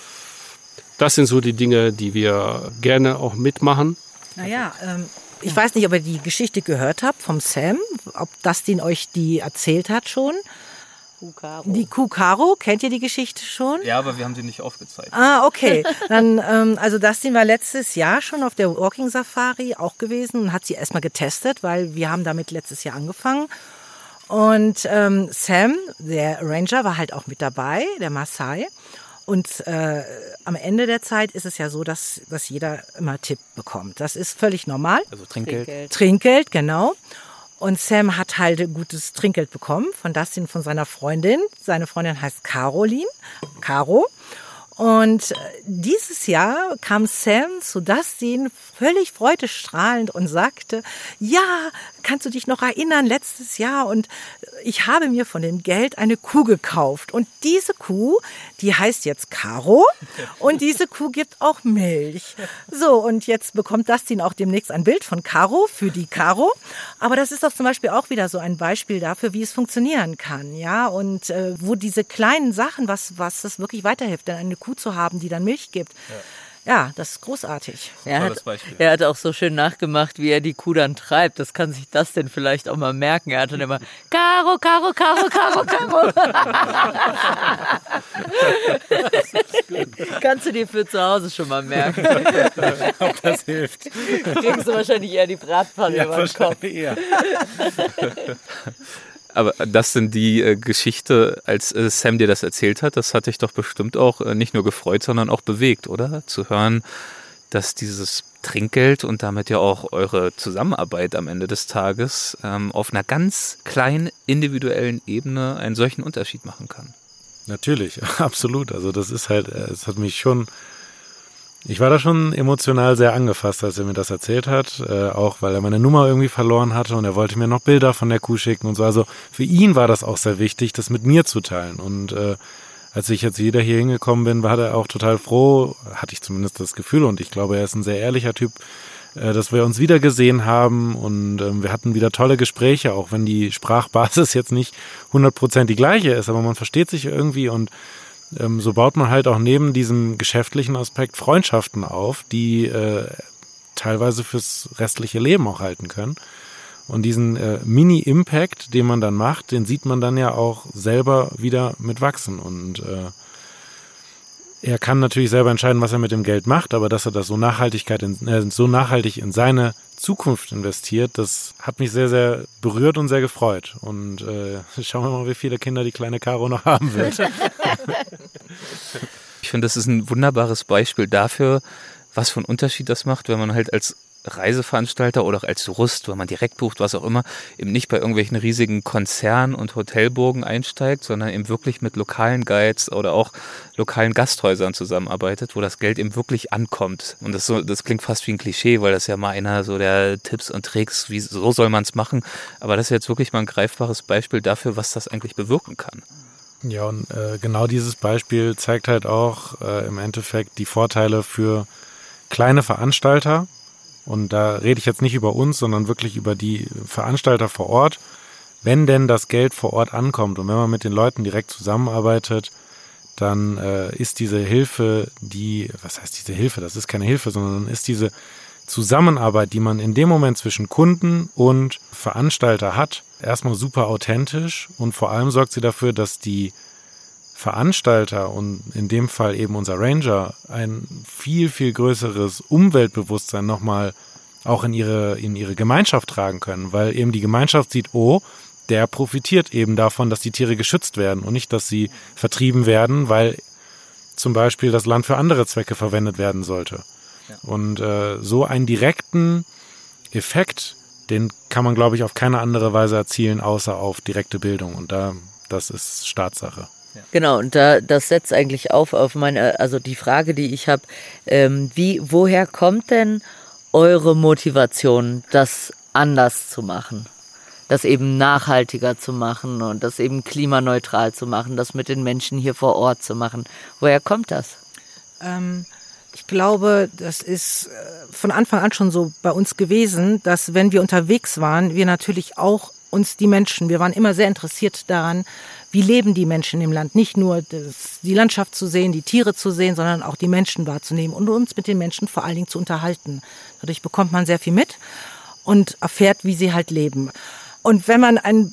Das sind so die Dinge, die wir gerne auch mitmachen. Naja, ähm, ich weiß nicht, ob ihr die Geschichte gehört habt vom Sam, ob Dustin euch die erzählt hat schon. Kuh Karo. Die Kuh Karo, kennt ihr die Geschichte schon? Ja, aber wir haben sie nicht aufgezeigt. Ah, okay. Dann, ähm, also Dustin war letztes Jahr schon auf der Walking Safari auch gewesen und hat sie erstmal getestet, weil wir haben damit letztes Jahr angefangen. Und ähm, Sam, der Ranger, war halt auch mit dabei, der Maasai. Und äh, am Ende der Zeit ist es ja so, dass, dass jeder immer Tipp bekommt. Das ist völlig normal. Also Trinkgeld. Trinkgeld. Trinkgeld, genau. Und Sam hat halt ein gutes Trinkgeld bekommen von Dustin, von seiner Freundin. Seine Freundin heißt Caroline, Caro. Und dieses Jahr kam Sam zu Dustin völlig freudestrahlend und sagte, ja, kannst du dich noch erinnern, letztes Jahr und ich habe mir von dem Geld eine Kuh gekauft. Und diese Kuh, die heißt jetzt Caro und diese Kuh gibt auch Milch. So, und jetzt bekommt Dustin auch demnächst ein Bild von Caro für die Caro. Aber das ist doch zum Beispiel auch wieder so ein Beispiel dafür, wie es funktionieren kann, ja, und äh, wo diese kleinen Sachen, was, was das wirklich weiterhilft, denn eine Kuh zu haben, die dann Milch gibt. Ja, ja, das ist großartig. Er hat, er hat auch so schön nachgemacht, wie er die Kuh dann treibt. Das kann sich das denn vielleicht auch mal merken. Er hat dann immer Caro, Caro, Caro, Caro, Caro. Kannst du dir für zu Hause schon mal merken. Ob das hilft. Kriegst du wahrscheinlich eher die Bratpfanne Ja, über den Kopf. eher. Aber das sind die äh, Geschichte, als äh, Sam dir das erzählt hat, das hat dich doch bestimmt auch äh, nicht nur gefreut, sondern auch bewegt, oder? Zu hören, dass dieses Trinkgeld und damit ja auch eure Zusammenarbeit am Ende des Tages ähm, auf einer ganz kleinen individuellen Ebene einen solchen Unterschied machen kann. Natürlich, absolut. Also das ist halt, es hat mich schon, ich war da schon emotional sehr angefasst, als er mir das erzählt hat, äh, auch weil er meine Nummer irgendwie verloren hatte und er wollte mir noch Bilder von der Kuh schicken und so. Also für ihn war das auch sehr wichtig, das mit mir zu teilen. Und äh, als ich jetzt wieder hier hingekommen bin, war er auch total froh, hatte ich zumindest das Gefühl und ich glaube, er ist ein sehr ehrlicher Typ, äh, dass wir uns wieder gesehen haben und äh, wir hatten wieder tolle Gespräche, auch wenn die Sprachbasis jetzt nicht hundert Prozent die gleiche ist, aber man versteht sich irgendwie und Ähm, so baut man halt auch neben diesem geschäftlichen Aspekt Freundschaften auf, die äh, teilweise fürs restliche Leben auch halten können. Und diesen äh, Mini-Impact, den man dann macht, den sieht man dann ja auch selber wieder mit wachsen. Und äh, er kann natürlich selber entscheiden, was er mit dem Geld macht, aber dass er das so, Nachhaltigkeit in, äh, so nachhaltig in seine Zukunft investiert, das hat mich sehr, sehr berührt und sehr gefreut. Und äh, schauen wir mal, wie viele Kinder die kleine Caro noch haben wird. Ich finde, das ist ein wunderbares Beispiel dafür, was für einen Unterschied das macht, wenn man halt als Reiseveranstalter oder auch als Tourist, wenn man direkt bucht, was auch immer, eben nicht bei irgendwelchen riesigen Konzernen und Hotelburgen einsteigt, sondern eben wirklich mit lokalen Guides oder auch lokalen Gasthäusern zusammenarbeitet, wo das Geld eben wirklich ankommt. Und das, so, das klingt fast wie ein Klischee, weil das ja mal einer so der Tipps und Tricks, wie so soll man es machen. Aber das ist jetzt wirklich mal ein greifbares Beispiel dafür, was das eigentlich bewirken kann. Ja, und äh, genau dieses Beispiel zeigt halt auch äh, im Endeffekt die Vorteile für kleine Veranstalter. Und da rede ich jetzt nicht über uns, sondern wirklich über die Veranstalter vor Ort. Wenn denn das Geld vor Ort ankommt und wenn man mit den Leuten direkt zusammenarbeitet, dann äh, ist diese Hilfe, die, was heißt diese Hilfe? Das ist keine Hilfe, sondern ist diese Zusammenarbeit, die man in dem Moment zwischen Kunden und Veranstalter hat, erstmal super authentisch und vor allem sorgt sie dafür, dass die Veranstalter und in dem Fall eben unser Ranger ein viel, viel größeres Umweltbewusstsein nochmal auch in ihre, in ihre Gemeinschaft tragen können, weil eben die Gemeinschaft sieht, oh, der profitiert eben davon, dass die Tiere geschützt werden und nicht, dass sie vertrieben werden, weil zum Beispiel das Land für andere Zwecke verwendet werden sollte. Ja. Und äh, so einen direkten Effekt, den kann man, glaube ich, auf keine andere Weise erzielen, außer auf direkte Bildung. Und da, das ist Staatssache. Genau, und da, das setzt eigentlich auf auf meine, also die Frage, die ich habe, ähm, wie, woher kommt denn eure Motivation, das anders zu machen? Das eben nachhaltiger zu machen und das eben klimaneutral zu machen, das mit den Menschen hier vor Ort zu machen. Woher kommt das? Ähm, ich glaube, das ist von Anfang an schon so bei uns gewesen, dass wenn wir unterwegs waren, wir natürlich auch uns die Menschen, wir waren immer sehr interessiert daran, wie leben die Menschen im Land. Nicht nur das, die Landschaft zu sehen, die Tiere zu sehen, sondern auch die Menschen wahrzunehmen und uns mit den Menschen vor allen Dingen zu unterhalten. Dadurch bekommt man sehr viel mit und erfährt, wie sie halt leben. Und wenn man ein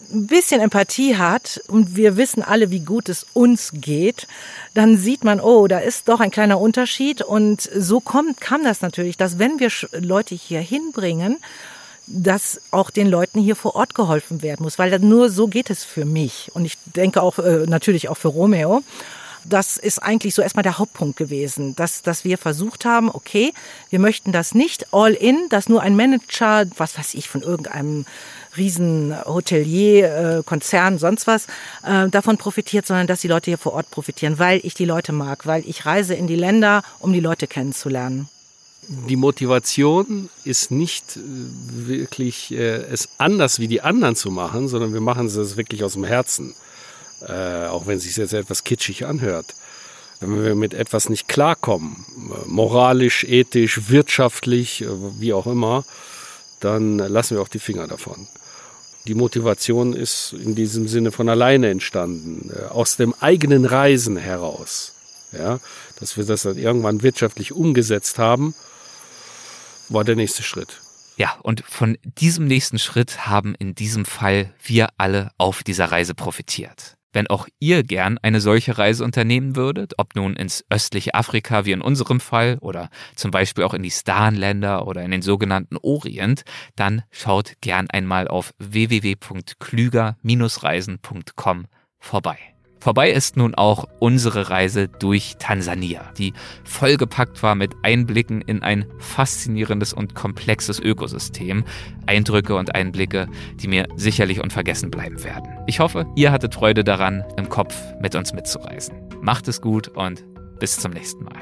ein bisschen Empathie hat und wir wissen alle, wie gut es uns geht, dann sieht man, oh, da ist doch ein kleiner Unterschied. Und so kommt, kam das natürlich, dass wenn wir Leute hier hinbringen, dass auch den Leuten hier vor Ort geholfen werden muss, weil nur so geht es für mich. Und ich denke auch äh, natürlich auch für Romeo. Das ist eigentlich so erstmal der Hauptpunkt gewesen, dass, dass wir versucht haben, okay, wir möchten das nicht all in, dass nur ein Manager, was weiß ich, von irgendeinem riesen Hotelier, äh, Konzern, sonst was, äh, davon profitiert, sondern dass die Leute hier vor Ort profitieren, weil ich die Leute mag, weil ich reise in die Länder, um die Leute kennenzulernen. Die Motivation ist nicht wirklich äh, es anders wie die anderen zu machen, sondern wir machen es wirklich aus dem Herzen. Äh, auch wenn es sich jetzt etwas kitschig anhört. Wenn wir mit etwas nicht klarkommen, moralisch, ethisch, wirtschaftlich, wie auch immer, dann lassen wir auch die Finger davon. Die Motivation ist in diesem Sinne von alleine entstanden, äh, aus dem eigenen Reisen heraus. Ja, dass wir das dann irgendwann wirtschaftlich umgesetzt haben, war der nächste Schritt. Ja, und von diesem nächsten Schritt haben in diesem Fall wir alle auf dieser Reise profitiert. Wenn auch ihr gern eine solche Reise unternehmen würdet, ob nun ins östliche Afrika wie in unserem Fall oder zum Beispiel auch in die Starnländer oder in den sogenannten Orient, dann schaut gern einmal auf w w w punkt klüger reisen punkt com vorbei. Vorbei ist nun auch unsere Reise durch Tansania, die vollgepackt war mit Einblicken in ein faszinierendes und komplexes Ökosystem. Eindrücke und Einblicke, die mir sicherlich unvergessen bleiben werden. Ich hoffe, ihr hattet Freude daran, im Kopf mit uns mitzureisen. Macht es gut und bis zum nächsten Mal.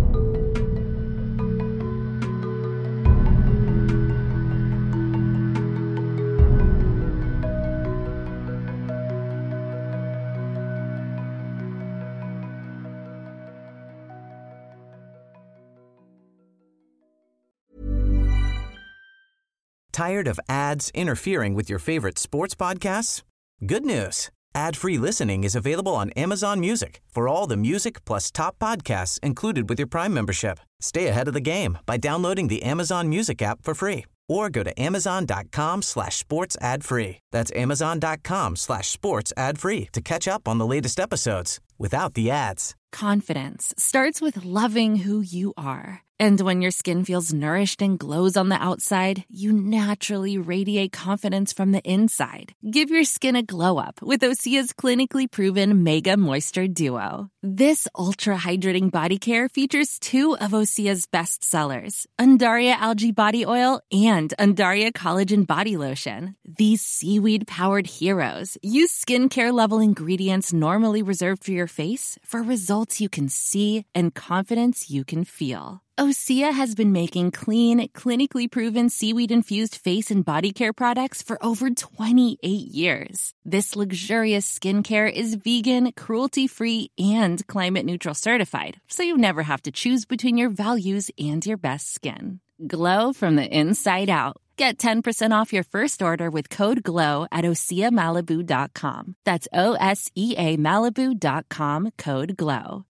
Tired of ads interfering with your favorite sports podcasts? Good news. Ad-free listening is available on Amazon Music for all the music plus top podcasts included with your Prime membership. Stay ahead of the game by downloading the Amazon Music app for free or go to amazon.com slash sports ad free. That's amazon.com slash sports ad free to catch up on the latest episodes without the ads. Confidence starts with loving who you are. And when your skin feels nourished and glows on the outside, you naturally radiate confidence from the inside. Give your skin a glow up with Osea's clinically proven Mega Moisture Duo. This ultra-hydrating body care features two of Osea's best sellers, Undaria Algae Body Oil and Undaria Collagen Body Lotion. These seaweed-powered heroes use skincare-level ingredients normally reserved for your face for results you can see and confidence you can feel. Osea has been making clean, clinically proven seaweed-infused face and body care products for over twenty-eight years. This luxurious skincare is vegan, cruelty-free, and climate-neutral certified, so you never have to choose between your values and your best skin. Glow from the inside out. Get ten percent off your first order with code GLOW at osea malibu dot com. That's O S E A Malibu dot com, code GLOW.